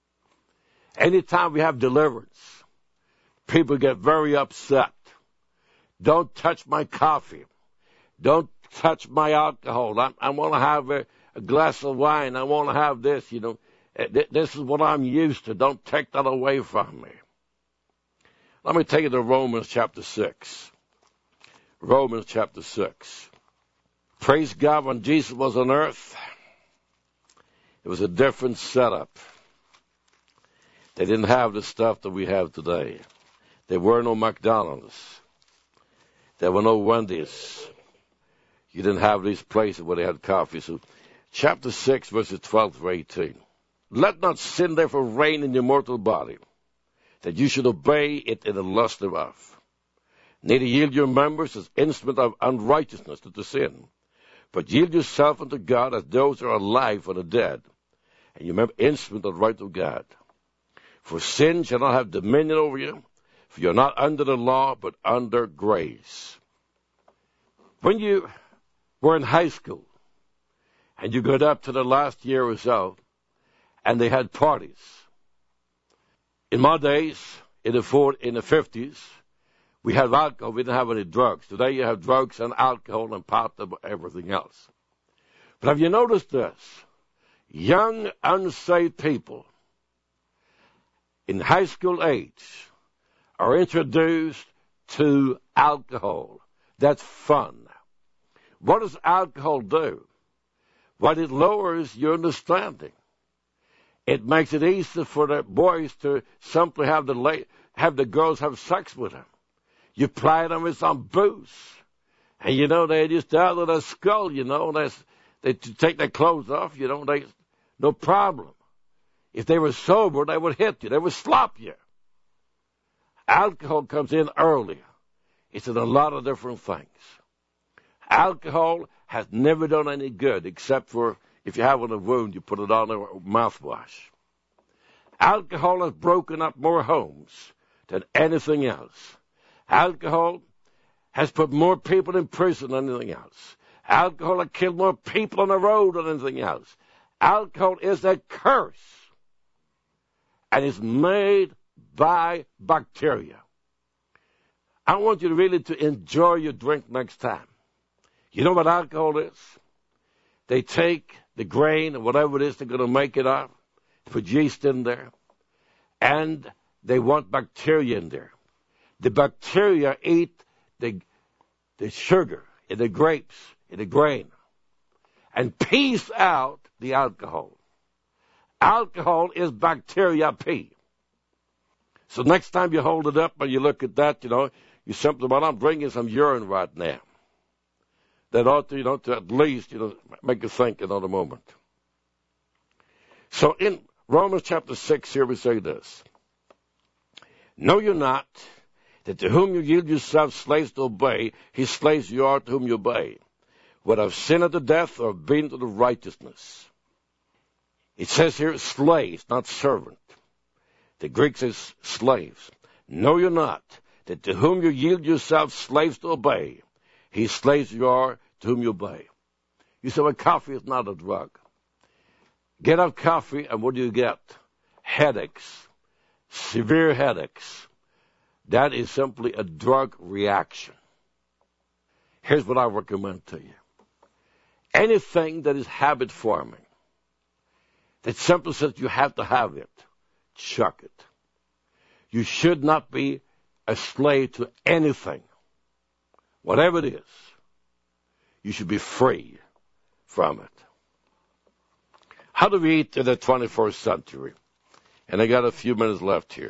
Anytime we have deliverance, people get very upset. Don't touch my coffee. Don't touch my alcohol. I want to have a glass of wine. I want to have this, This is what I'm used to. Don't take that away from me. Let me take you to Romans chapter 6. Romans chapter 6. Praise God, when Jesus was on earth, it was a different setup. They didn't have the stuff that we have today. There were no McDonald's. There were no Wendy's. You didn't have these places where they had coffee. So chapter 6, verses 12 through 18. Let not sin therefore reign in your mortal body, that you should obey it in the lust thereof. Neither yield your members as instruments of unrighteousness to sin, but yield yourself unto God as those who are alive from the dead, and you remember instrument of the right of God. For sin shall not have dominion over you, for you are not under the law, but under grace. When you were in high school, and you got up to the last year or so, and they had parties. In my days, in the 50s, we had alcohol. We didn't have any drugs. Today you have drugs and alcohol and pot and everything else. But have you noticed this? Young, unsaved people in high school age are introduced to alcohol. That's fun. What does alcohol do? Well, it lowers your understanding. It makes it easier for the boys to simply have the girls have sex with them. You ply them with some booze. And, they just out of their skull, they take their clothes off, no problem. If they were sober, they would hit you. They would slap you. Alcohol comes in early. It's in a lot of different things. Alcohol has never done any good, except for if you have a wound, you put it on a mouthwash. Alcohol has broken up more homes than anything else. Alcohol has put more people in prison than anything else. Alcohol has killed more people on the road than anything else. Alcohol is a curse, and it's made by bacteria. I want you really to enjoy your drink next time. You know what alcohol is? They take the grain or whatever it is they're going to make it of, put yeast in there, and they want bacteria in there. The bacteria eat the sugar in the grapes, in the grain, and pees out the alcohol. Alcohol is bacteria pee. So next time you hold it up and you look at that, you simply, well, I'm drinking some urine right now. That ought to, to at least, make you think another moment. So in Romans chapter 6 here we say this. Know you not that to whom you yield yourselves slaves to obey, his slaves you are to whom you obey, whether of sin unto death or of obedience unto righteousness. It says here slaves, not servant. The Greek says slaves. Know you not that to whom you yield yourselves slaves to obey, his slaves you are to whom you obey. You say, well, coffee is not a drug. Get up coffee, and what do you get? Headaches, severe headaches. That is simply a drug reaction. Here's what I recommend to you. Anything that is habit forming, that simply says you have to have it, chuck it. You should not be a slave to anything. Whatever it is, you should be free from it. How do we eat in the 21st century? And I got a few minutes left here.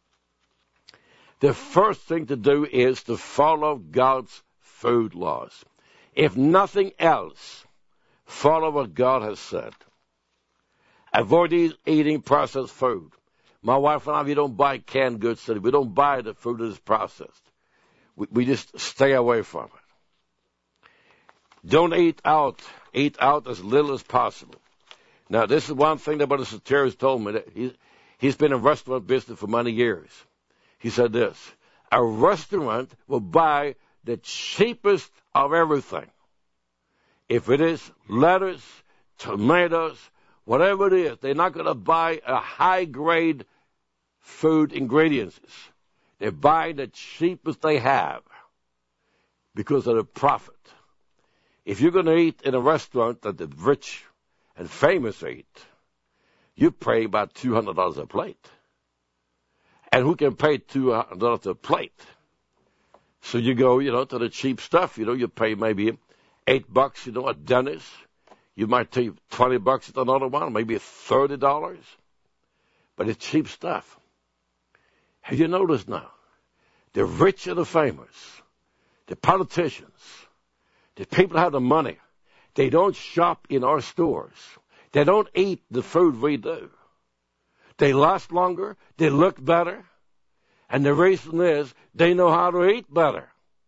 The first thing to do is to follow God's food laws. If nothing else, follow what God has said. Avoid eating processed food. My wife and I, we don't buy canned goods. We don't buy the food that is processed. We just stay away from it. Don't eat out. Eat out as little as possible. Now, this is one thing that Brother Soterios told me. That he's been in restaurant business for many years. He said this: a restaurant will buy the cheapest of everything. If it is lettuce, tomatoes, whatever it is, they're not going to buy a high-grade food ingredients. They're buying the cheapest they have because of the profit. If you're going to eat in a restaurant that the rich and famous eat, you pay about $200 a plate. And who can pay $200 a plate? So you go, to the cheap stuff. You pay maybe $8, at Denny's. You might take $20 at another one, maybe $30. But it's cheap stuff. Have you noticed now? The rich and the famous, the politicians, the people that have the money, they don't shop in our stores. They don't eat the food we do. They last longer, they look better, and the reason is they know how to eat better.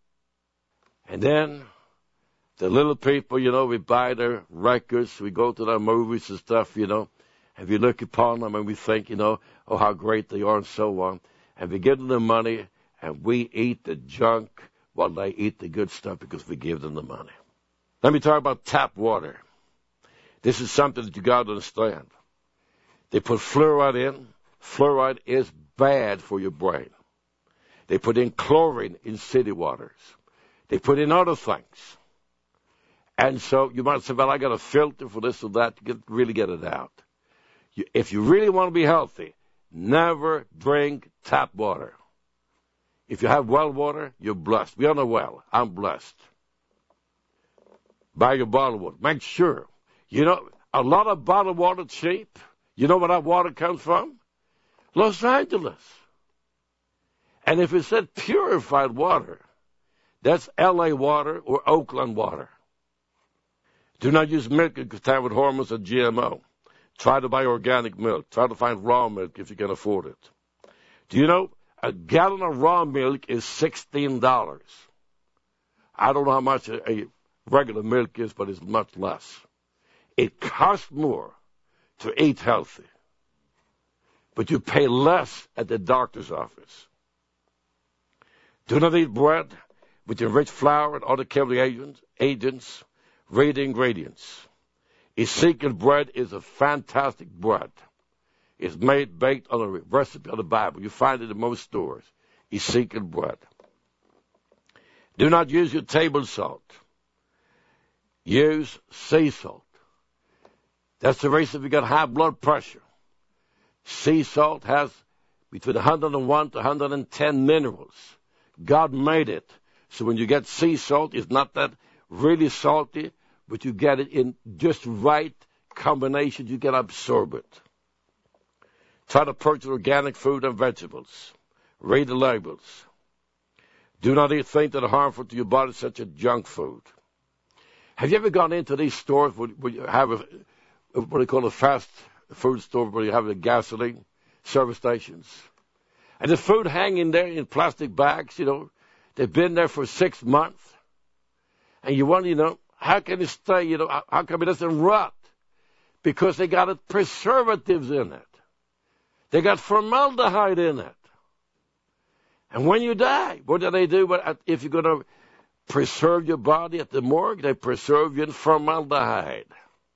And then the little people, we buy their records, we go to their movies and stuff, and we look upon them and we think, oh, how great they are and so on. And we give them the money and we eat the junk while they eat the good stuff because we give them the money. Let me talk about tap water. This is something that you got to understand. They put fluoride in. Fluoride is bad for your brain. They put in chlorine in city waters. They put in other things. And so you might say, well, I got a filter for this or that to really get it out. If you really want to be healthy, never drink tap water. If you have well water, you're blessed. We are on a well. I'm blessed. Buy your bottled water. Make sure. A lot of bottled water cheap. You know where that water comes from? Los Angeles. And if it said purified water, that's L.A. water or Oakland water. Do not use milk contaminated with hormones or GMO. Try to buy organic milk. Try to find raw milk if you can afford it. Do you know a gallon of raw milk is $16? I don't know how much a regular milk is, but it's much less. It costs more to eat healthy, but you pay less at the doctor's office. Do not eat bread with enriched flour and other chemical agents. Read the ingredients. Ezekiel bread is a fantastic bread. It's baked on a recipe of the Bible. You find it in most stores. Ezekiel bread. Do not use your table salt. Use sea salt. That's the reason if you got high blood pressure. Sea salt has between 101 to 110 minerals. God made it. So when you get sea salt, it's not that really salty, but you get it in just right combination. You can absorb it. Try to purchase organic food and vegetables. Read the labels. Do not eat things that are harmful to your body, such as junk food. Have you ever gone into these stores where you have what they call a fast food store, where you have the gasoline service stations? And the food hanging there in plastic bags, they've been there for 6 months. And you wonder, how can it stay, how come it doesn't rot? Because they got preservatives in it. They got formaldehyde in it. And when you die, what do they do? If you're going to preserve your body at the morgue, they preserve you in formaldehyde.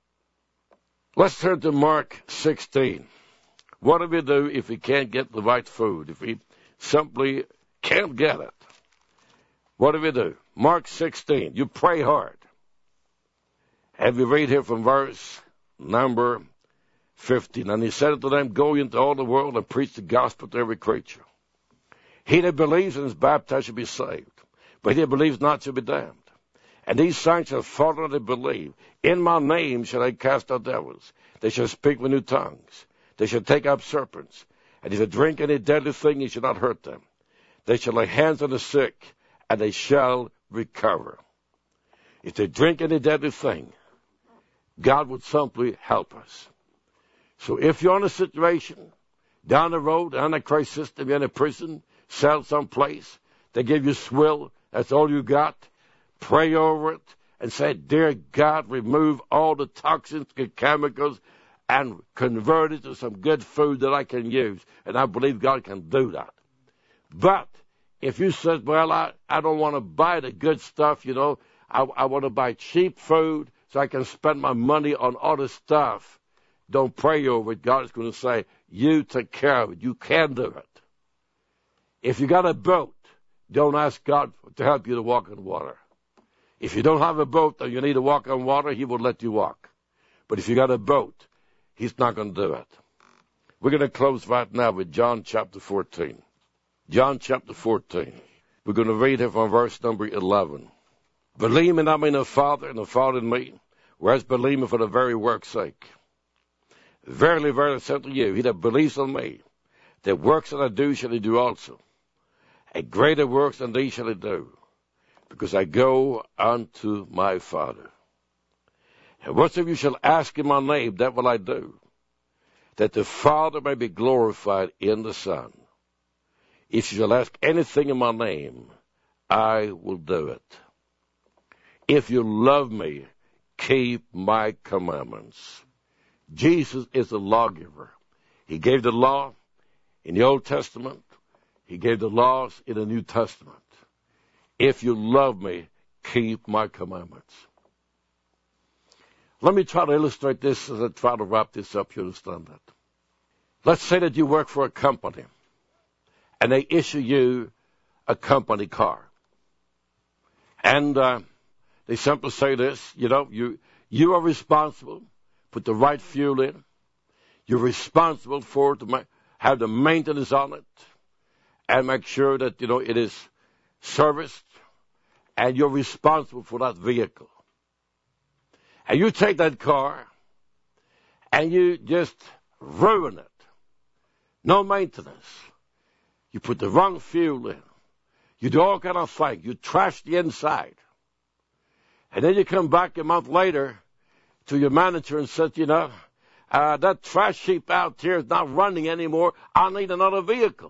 Let's turn to Mark 16. What do we do if we can't get the right food? If we simply can't get it? What do we do? Mark 16. You pray hard. And we read here from verse number 15. And he said unto them, go into all the world and preach the gospel to every creature. He that believes and is baptized shall be saved, but he that believes not shall be damned. And these signs shall follow that believe. In my name shall they cast out devils. They shall speak with new tongues. They shall take up serpents. And if they drink any deadly thing, it shall not hurt them. They shall lay hands on the sick, and they shall recover. If they drink any deadly thing, God would simply help us. So if you're in a situation, down the road, down the crisis system, you're in a prison, cell someplace, they give you swill, that's all you got, pray over it, and say, dear God, remove all the toxins and chemicals and convert it to some good food that I can use. And I believe God can do that. But if you said, well, I don't want to buy the good stuff, I want to buy cheap food so I can spend my money on other stuff, don't pray over it. God is going to say, you take care of it. You can do it. If you got a boat, don't ask God to help you to walk on water. If you don't have a boat and you need to walk on water, he will let you walk. But if you got a boat, he's not going to do it. We're going to close right now with John chapter 14. John chapter 14. We're going to read it from verse number 11. Believe in me in the Father, and the Father in me, whereas believe me for the very work's sake. Verily, verily, I say to you, he that believes on me, the works that I do shall he do also. And greater works than these shall he do, because I go unto my Father. And whatsoever you shall ask in my name, that will I do, that the Father may be glorified in the Son. If you shall ask anything in my name, I will do it. If you love me, keep my commandments. Jesus is the lawgiver. He gave the law in the Old Testament. He gave the laws in the New Testament. If you love me, keep my commandments. Let me try to illustrate this as I try to wrap this up. You understand that? Let's say that you work for a company, and they issue you a company car. And they simply say this, you are responsible, put the right fuel in. You're responsible for to have the maintenance on it and make sure that, it is serviced. And you're responsible for that vehicle. And you take that car and you just ruin it. No maintenance. You put the wrong fuel in. You do all kind of things. You trash the inside. And then you come back a month later to your manager and said, that trash heap out here is not running anymore. I need another vehicle.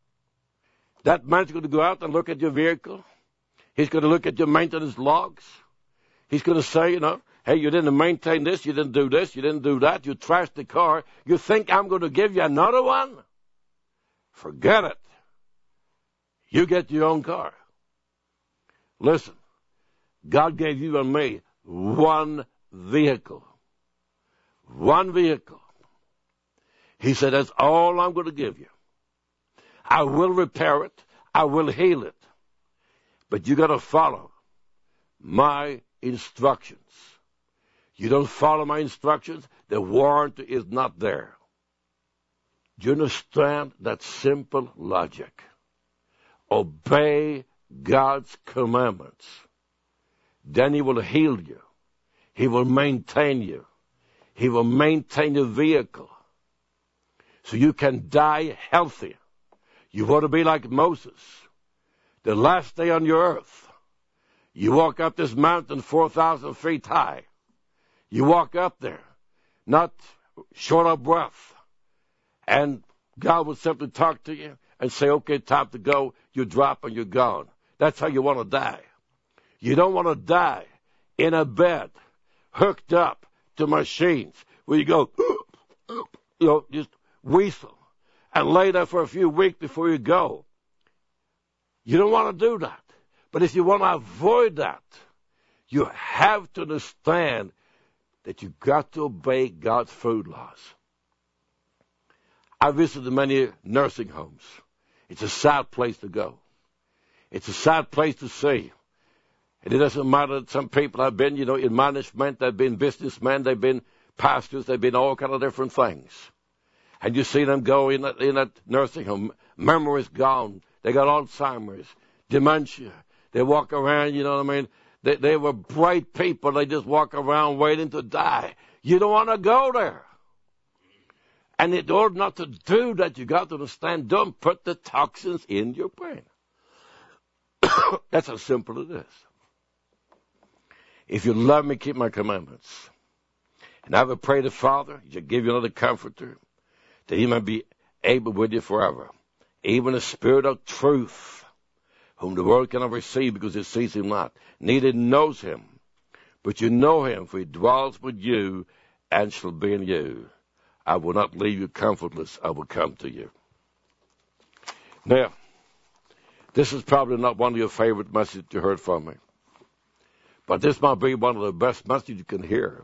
That man's going to go out and look at your vehicle. He's going to look at your maintenance logs. He's going to say, hey, you didn't maintain this, you didn't do this, you didn't do that, you trashed the car. You think I'm going to give you another one? Forget it. You get your own car. Listen, God gave you and me one vehicle. One vehicle. He said, that's all I'm going to give you. I will repair it. I will heal it. But you got to follow my instructions. You don't follow my instructions, the warranty is not there. Do you understand that simple logic? Obey God's commandments. Then he will heal you. He will maintain you. He will maintain your vehicle so you can die healthy. You want to be like Moses. The last day on your earth, you walk up this mountain 4,000 feet high. You walk up there, not short of breath. And God will simply talk to you and say, okay, time to go, you drop and you're gone. That's how you want to die. You don't want to die in a bed, hooked up to machines, where you go, just whistle, and lay there for a few weeks before you go. You don't want to do that. But if you want to avoid that, you have to understand that you've got to obey God's food laws. I visited many nursing homes. It's a sad place to go. It's a sad place to see. And it doesn't matter that some people have been, in management, they've been businessmen, they've been pastors, they've been all kind of different things. And you see them go in that nursing home. Memory's gone. They got Alzheimer's, dementia. They walk around, They were bright people. They just walk around waiting to die. You don't want to go there. And in order not to do that, you got to understand, don't put the toxins in your brain. That's how simple it is. If you love me, keep my commandments. And I will pray the Father, He shall give you another comforter, that He might be able with you forever. Even the Spirit of truth, whom the world cannot receive because it sees Him not, neither knows Him. But you know Him, for He dwells with you and shall be in you. I will not leave you comfortless. I will come to you. Now, this is probably not one of your favorite messages you heard from me. But this might be one of the best messages you can hear,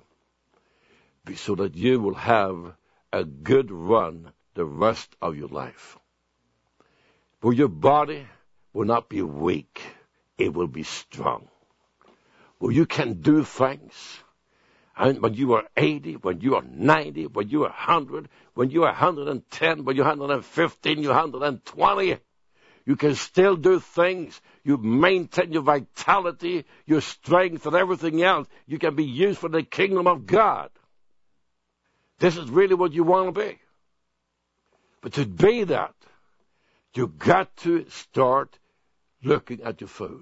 so that you will have a good run the rest of your life. For your body will not be weak. It will be strong. Well, you can do things. And when you are 80, when you are 90, when you are 100, when you are 110, when you're 115, you're 120, you can still do things. You maintain your vitality, your strength, and everything else. You can be used for the kingdom of God. This is really what you want to be. But to be that, you've got to start looking at your food.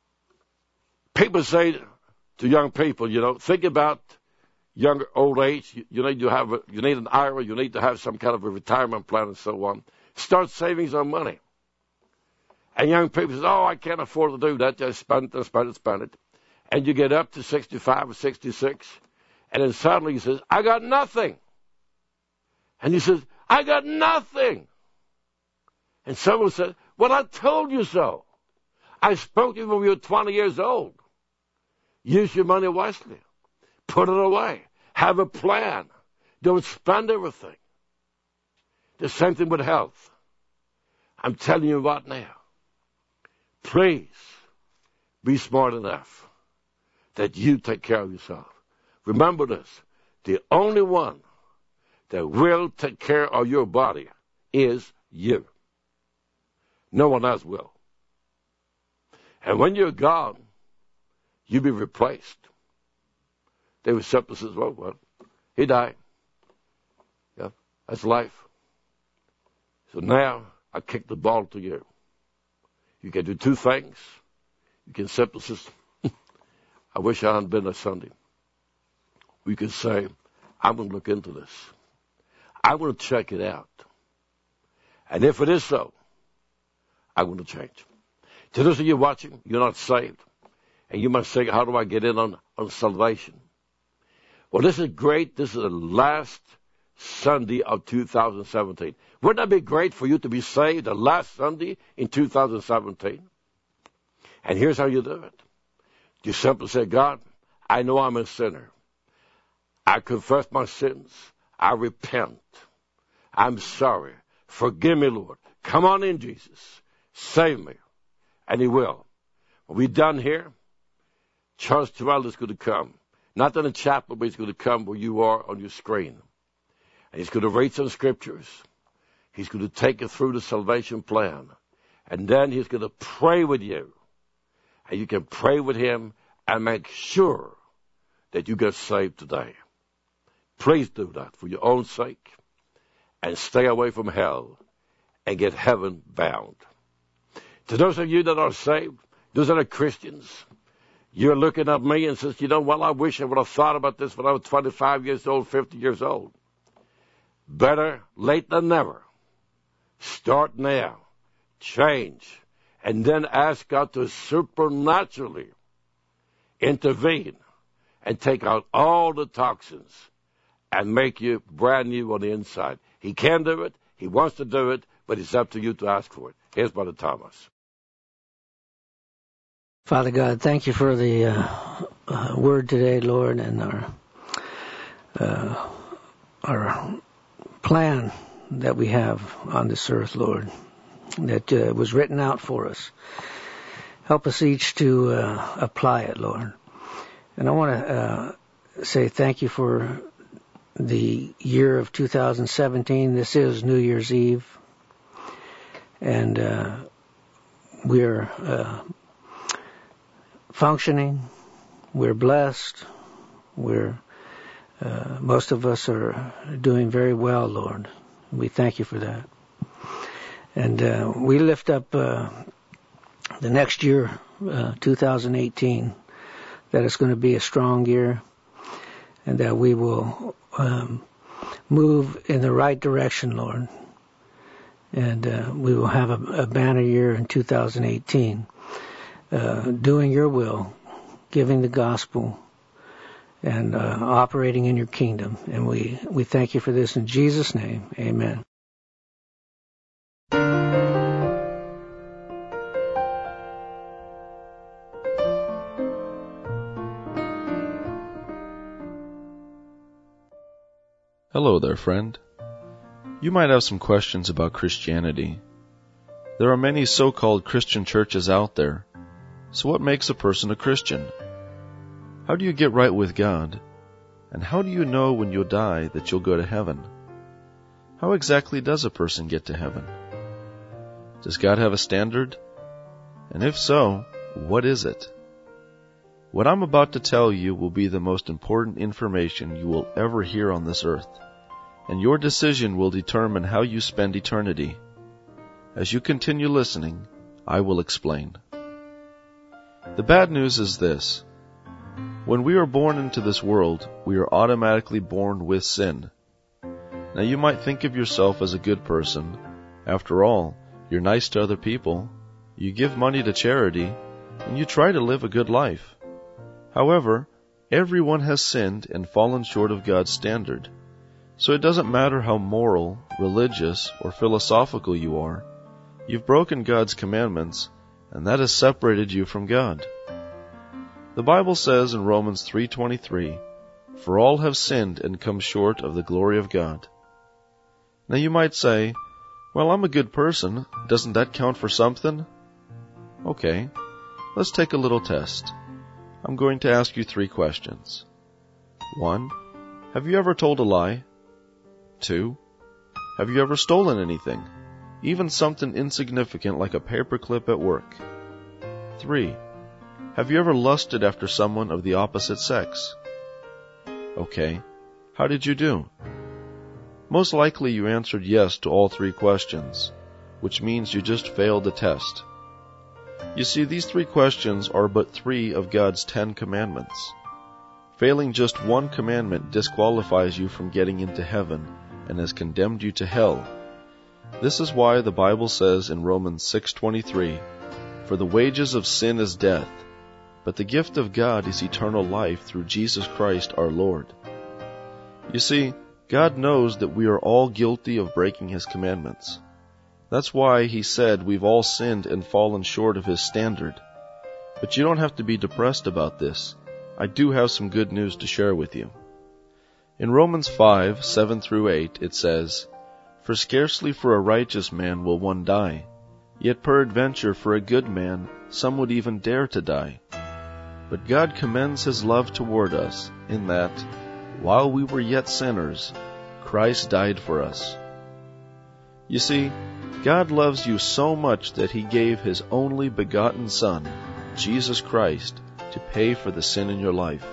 People say to young people, think about old age. You need an IRA, you need to have some kind of a retirement plan and so on. Start saving some money. And young people say, I can't afford to do that. Just spend it. And you get up to 65 or 66, and then suddenly he says, I got nothing. And he says, I got nothing. And someone said, well, I told you so. I spoke to you when you were 20 years old. Use your money wisely. Put it away. Have a plan. Don't spend everything. The same thing with health. I'm telling you what now. Please be smart enough that you take care of yourself. Remember this. The only one that will take care of your body is you. No one else will. And when you're gone, you'll be replaced. They were simple as well, he died. Yeah, that's life. So now I kick the ball to you. You can do two things. You can simply say, I wish I hadn't been there Sunday. We can say, I'm going to look into this. I'm going to check it out. And if it is so, I'm going to change. To those of you watching, you're not saved. And you must say, how do I get in on salvation? Well, this is great. This is the last Sunday of 2017. Wouldn't that be great for you to be saved the last Sunday in 2017? And here's how you do it. You simply say, God, I know I'm a sinner. I confess my sins. I repent. I'm sorry. Forgive me, Lord. Come on in, Jesus. Save me. And He will. When we're done here, Charles Terrell is going to come. Not in the chapel, but he's going to come where you are on your screen. And he's going to read some scriptures. He's going to take you through the salvation plan. And then he's going to pray with you. And you can pray with him and make sure that you get saved today. Please do that for your own sake. And stay away from hell and get heaven bound. To those of you that are saved, those that are Christians, you're looking at me and says, I wish I would have thought about this when I was 25 years old, 50 years old. Better late than never. Start now. change, and then ask God to supernaturally intervene and take out all the toxins and make you brand new on the inside. He can do it. He wants to do it, but it's up to you to ask for it. Here's Brother Thomas. Father God, thank you for the word today, Lord, and our plan that we have on this earth, Lord, that was written out for us. Help us each to apply it, Lord. And I want to say thank you for the year of 2017. This is New Year's Eve, and we're functioning. We're blessed. Most of us are doing very well, Lord. We thank you for that. And we lift up the next year, 2018, that it's going to be a strong year, and that we will move in the right direction, Lord. And we will have a banner year in 2018, doing your will, giving the gospel, and operating in your kingdom. And we thank you for this in Jesus' name. Amen. Hello there, friend. You might have some questions about Christianity. There are many so-called Christian churches out there. So what makes a person a Christian? How do you get right with God? And how do you know when you'll die that you'll go to heaven? How exactly does a person get to heaven? Does God have a standard? And if so, what is it? What I'm about to tell you will be the most important information you will ever hear on this earth, and your decision will determine how you spend eternity. As you continue listening, I will explain. The bad news is this. When we are born into this world, we are automatically born with sin. Now you might think of yourself as a good person. After all, you're nice to other people, you give money to charity, and you try to live a good life. However, everyone has sinned and fallen short of God's standard. So it doesn't matter how moral, religious, or philosophical you are. You've broken God's commandments, and that has separated you from God. The Bible says in Romans 3:23, "For all have sinned and come short of the glory of God." Now you might say, "Well, I'm a good person. Doesn't that count for something?" Okay, let's take a little test. I'm going to ask you 3 questions. 1. Have you ever told a lie? 2. Have you ever stolen anything? Even something insignificant like a paperclip at work? 3. Have you ever lusted after someone of the opposite sex? Okay, how did you do? Most likely you answered yes to all 3 questions, which means you just failed the test. You see, these 3 questions are but 3 of God's 10 commandments. Failing just one commandment disqualifies you from getting into heaven and has condemned you to hell. This is why the Bible says in Romans 6:23, "For the wages of sin is death, but the gift of God is eternal life through Jesus Christ our Lord." You see, God knows that we are all guilty of breaking His commandments. That's why He said we've all sinned and fallen short of His standard. But you don't have to be depressed about this. I do have some good news to share with you. In Romans 5:7-8, it says, "For scarcely for a righteous man will one die, yet peradventure for a good man some would even dare to die. But God commends His love toward us, in that, while we were yet sinners, Christ died for us." You see, God loves you so much that He gave His only begotten Son, Jesus Christ, to pay for the sin in your life.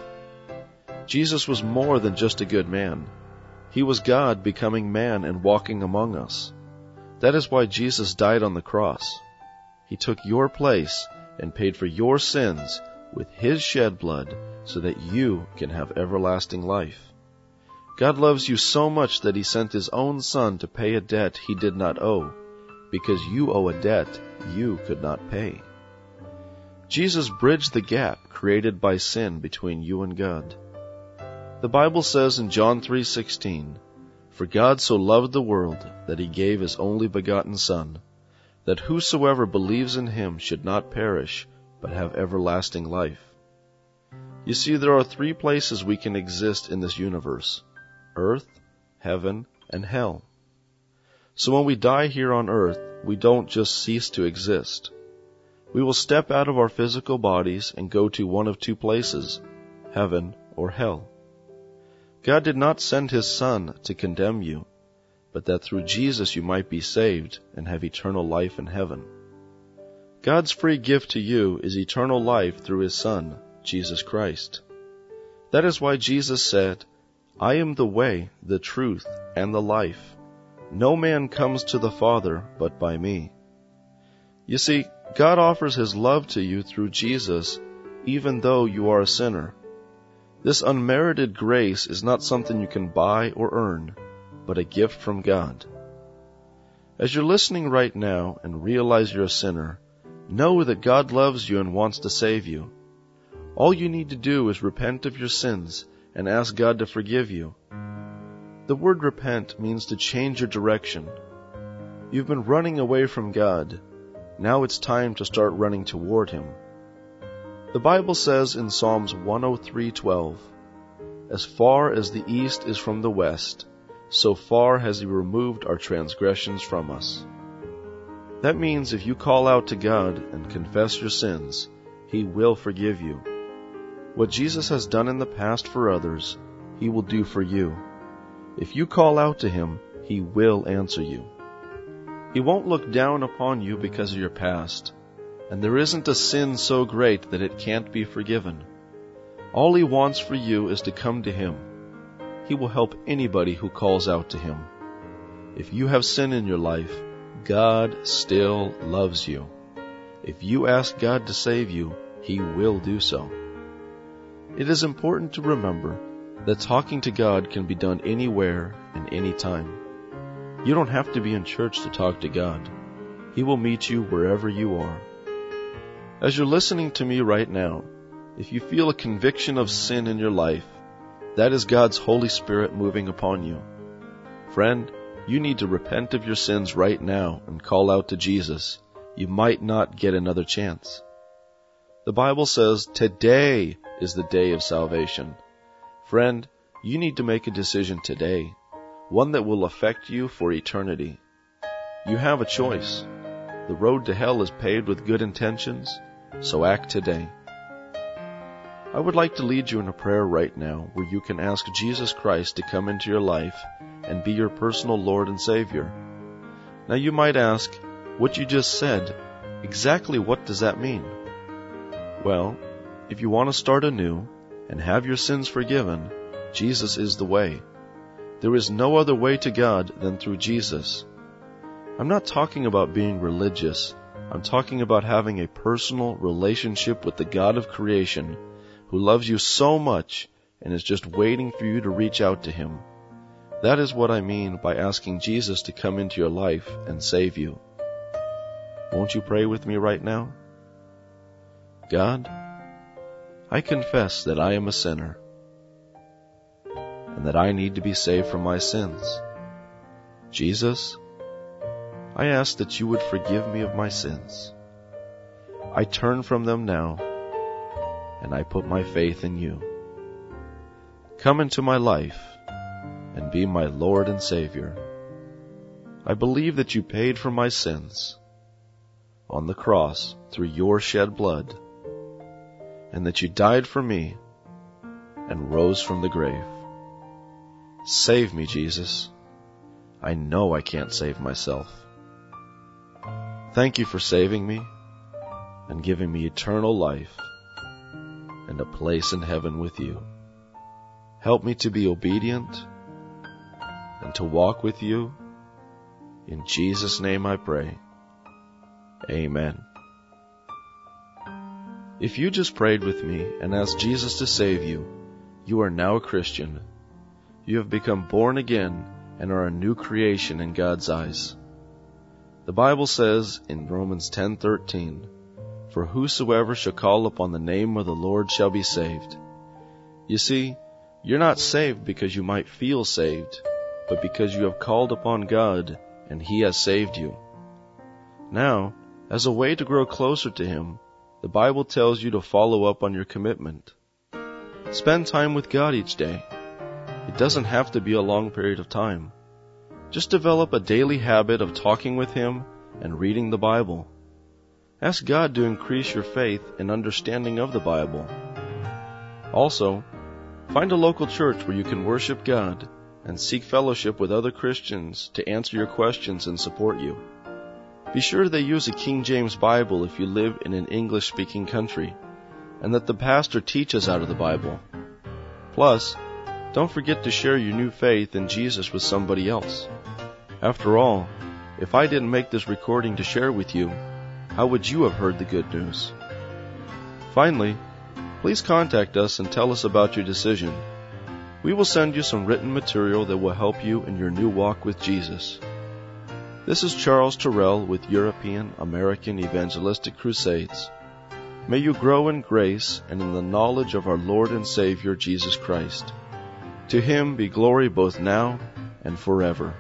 Jesus was more than just a good man. He was God becoming man and walking among us. That is why Jesus died on the cross. He took your place and paid for your sins with His shed blood so that you can have everlasting life. God loves you so much that He sent His own Son to pay a debt He did not owe, because you owe a debt you could not pay. Jesus bridged the gap created by sin between you and God. The Bible says in John 3:16, "For God so loved the world that he gave his only begotten Son, that whosoever believes in him should not perish, but have everlasting life." You see, there are three places we can exist in this universe: earth, heaven, and hell. So when we die here on earth, we don't just cease to exist. We will step out of our physical bodies and go to one of two places, heaven or hell. God did not send his Son to condemn you, but that through Jesus you might be saved and have eternal life in heaven. God's free gift to you is eternal life through his Son, Jesus Christ. That is why Jesus said, "I am the way, the truth, and the life. No man comes to the Father but by me." You see, God offers his love to you through Jesus, even though you are a sinner. This unmerited grace is not something you can buy or earn, but a gift from God. As you're listening right now and realize you're a sinner, know that God loves you and wants to save you. All you need to do is repent of your sins and ask God to forgive you. The word repent means to change your direction. You've been running away from God. Now it's time to start running toward him. The Bible says in Psalms 103:12, "As far as the east is from the west, so far has he removed our transgressions from us." That means if you call out to God and confess your sins, he will forgive you. What Jesus has done in the past for others, he will do for you. If you call out to him, he will answer you. He won't look down upon you because of your past, and there isn't a sin so great that it can't be forgiven. All he wants for you is to come to him. He will help anybody who calls out to him. If you have sin in your life, God still loves you. If you ask God to save you, he will do so. It is important to remember that talking to God can be done anywhere and any time. You don't have to be in church to talk to God. He will meet you wherever you are. As you're listening to me right now, if you feel a conviction of sin in your life, that is God's Holy Spirit moving upon you. Friend, you need to repent of your sins right now and call out to Jesus. You might not get another chance. The Bible says today is the day of salvation. Friend, you need to make a decision today, one that will affect you for eternity. You have a choice. The road to hell is paved with good intentions, so act today. I would like to lead you in a prayer right now where you can ask Jesus Christ to come into your life and be your personal Lord and Savior. Now you might ask, what you just said, exactly what does that mean? Well, if you want to start anew and have your sins forgiven, Jesus is the way. There is no other way to God than through Jesus. I'm not talking about being religious. I'm talking about having a personal relationship with the God of creation who loves you so much and is just waiting for you to reach out to him. That is what I mean by asking Jesus to come into your life and save you. Won't you pray with me right now? God, I confess that I am a sinner and that I need to be saved from my sins. Jesus, I ask that you would forgive me of my sins. I turn from them now, and I put my faith in you. Come into my life and be my Lord and Savior. I believe that you paid for my sins on the cross through your shed blood, and that you died for me and rose from the grave. Save me, Jesus. I know I can't save myself. Thank you for saving me and giving me eternal life and a place in heaven with you. Help me to be obedient and to walk with you. In Jesus' name I pray. Amen. If you just prayed with me and asked Jesus to save you, you are now a Christian. You have become born again and are a new creation in God's eyes. The Bible says in Romans 10:13, "For whosoever shall call upon the name of the Lord shall be saved." You see, you're not saved because you might feel saved, but because you have called upon God and He has saved you. Now, as a way to grow closer to Him, the Bible tells you to follow up on your commitment. Spend time with God each day. It doesn't have to be a long period of time. Just develop a daily habit of talking with Him and reading the Bible. Ask God to increase your faith and understanding of the Bible. Also, find a local church where you can worship God and seek fellowship with other Christians to answer your questions and support you. Be sure they use a King James Bible if you live in an English-speaking country, and that the pastor teaches out of the Bible. Plus, don't forget to share your new faith in Jesus with somebody else. After all, if I didn't make this recording to share with you, how would you have heard the good news? Finally, please contact us and tell us about your decision. We will send you some written material that will help you in your new walk with Jesus. This is Charles Terrell with European American Evangelistic Crusades. May you grow in grace and in the knowledge of our Lord and Savior Jesus Christ. To Him be glory both now and forever.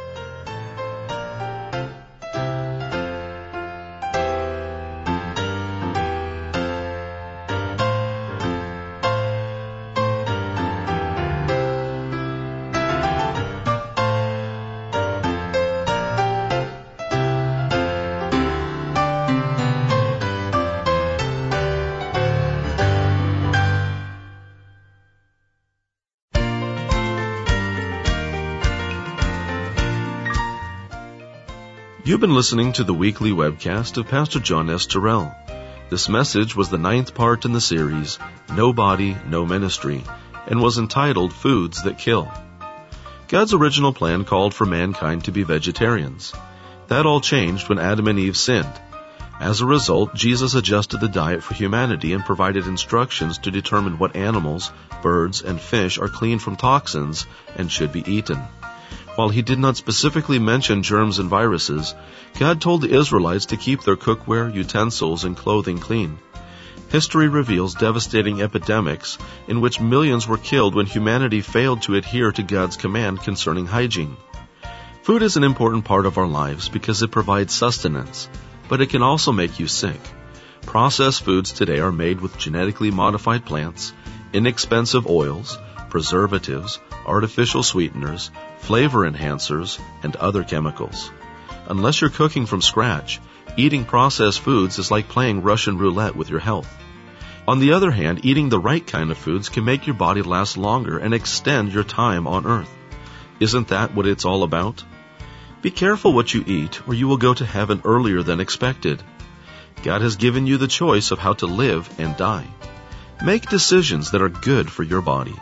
You've been listening to the weekly webcast of Pastor John S. Terrell. This message was the 9th part in the series, No Body, No Ministry, and was entitled Foods That Kill. God's original plan called for mankind to be vegetarians. That all changed when Adam and Eve sinned. As a result, Jesus adjusted the diet for humanity and provided instructions to determine what animals, birds, and fish are clean from toxins and should be eaten. While He did not specifically mention germs and viruses, God told the Israelites to keep their cookware, utensils, and clothing clean. History reveals devastating epidemics in which millions were killed when humanity failed to adhere to God's command concerning hygiene. Food is an important part of our lives because it provides sustenance, but it can also make you sick. Processed foods today are made with genetically modified plants, inexpensive oils, preservatives, artificial sweeteners, flavor enhancers, and other chemicals. Unless you're cooking from scratch, eating processed foods is like playing Russian roulette with your health. On the other hand, eating the right kind of foods can make your body last longer and extend your time on earth. Isn't that what it's all about? Be careful what you eat, or you will go to heaven earlier than expected. God has given you the choice of how to live and die. Make decisions that are good for your body.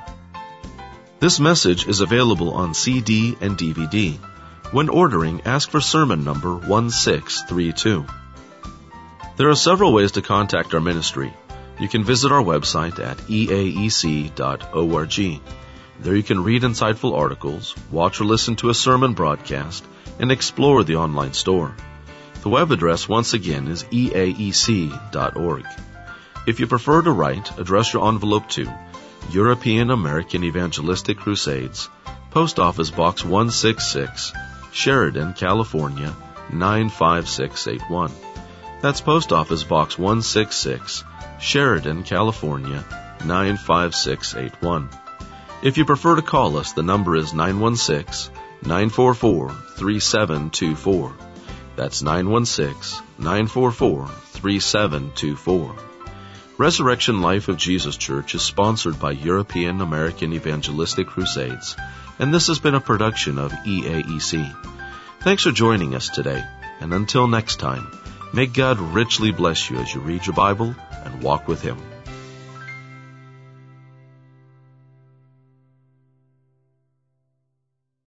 This message is available on CD and DVD. When ordering, ask for sermon number 1632. There are several ways to contact our ministry. You can visit our website at eaec.org. There you can read insightful articles, watch or listen to a sermon broadcast, and explore the online store. The web address once again is eaec.org. If you prefer to write, address your envelope to European American Evangelistic Crusades, Post Office Box 166, Sheridan, California, 95681. That's Post Office Box 166, Sheridan, California, 95681. If you prefer to call us, the number is 916-944-3724. That's 916-944-3724. Resurrection Life of Jesus Church is sponsored by European American Evangelistic Crusades, and this has been a production of EAEC. Thanks for joining us today, and until next time, may God richly bless you as you read your Bible and walk with Him.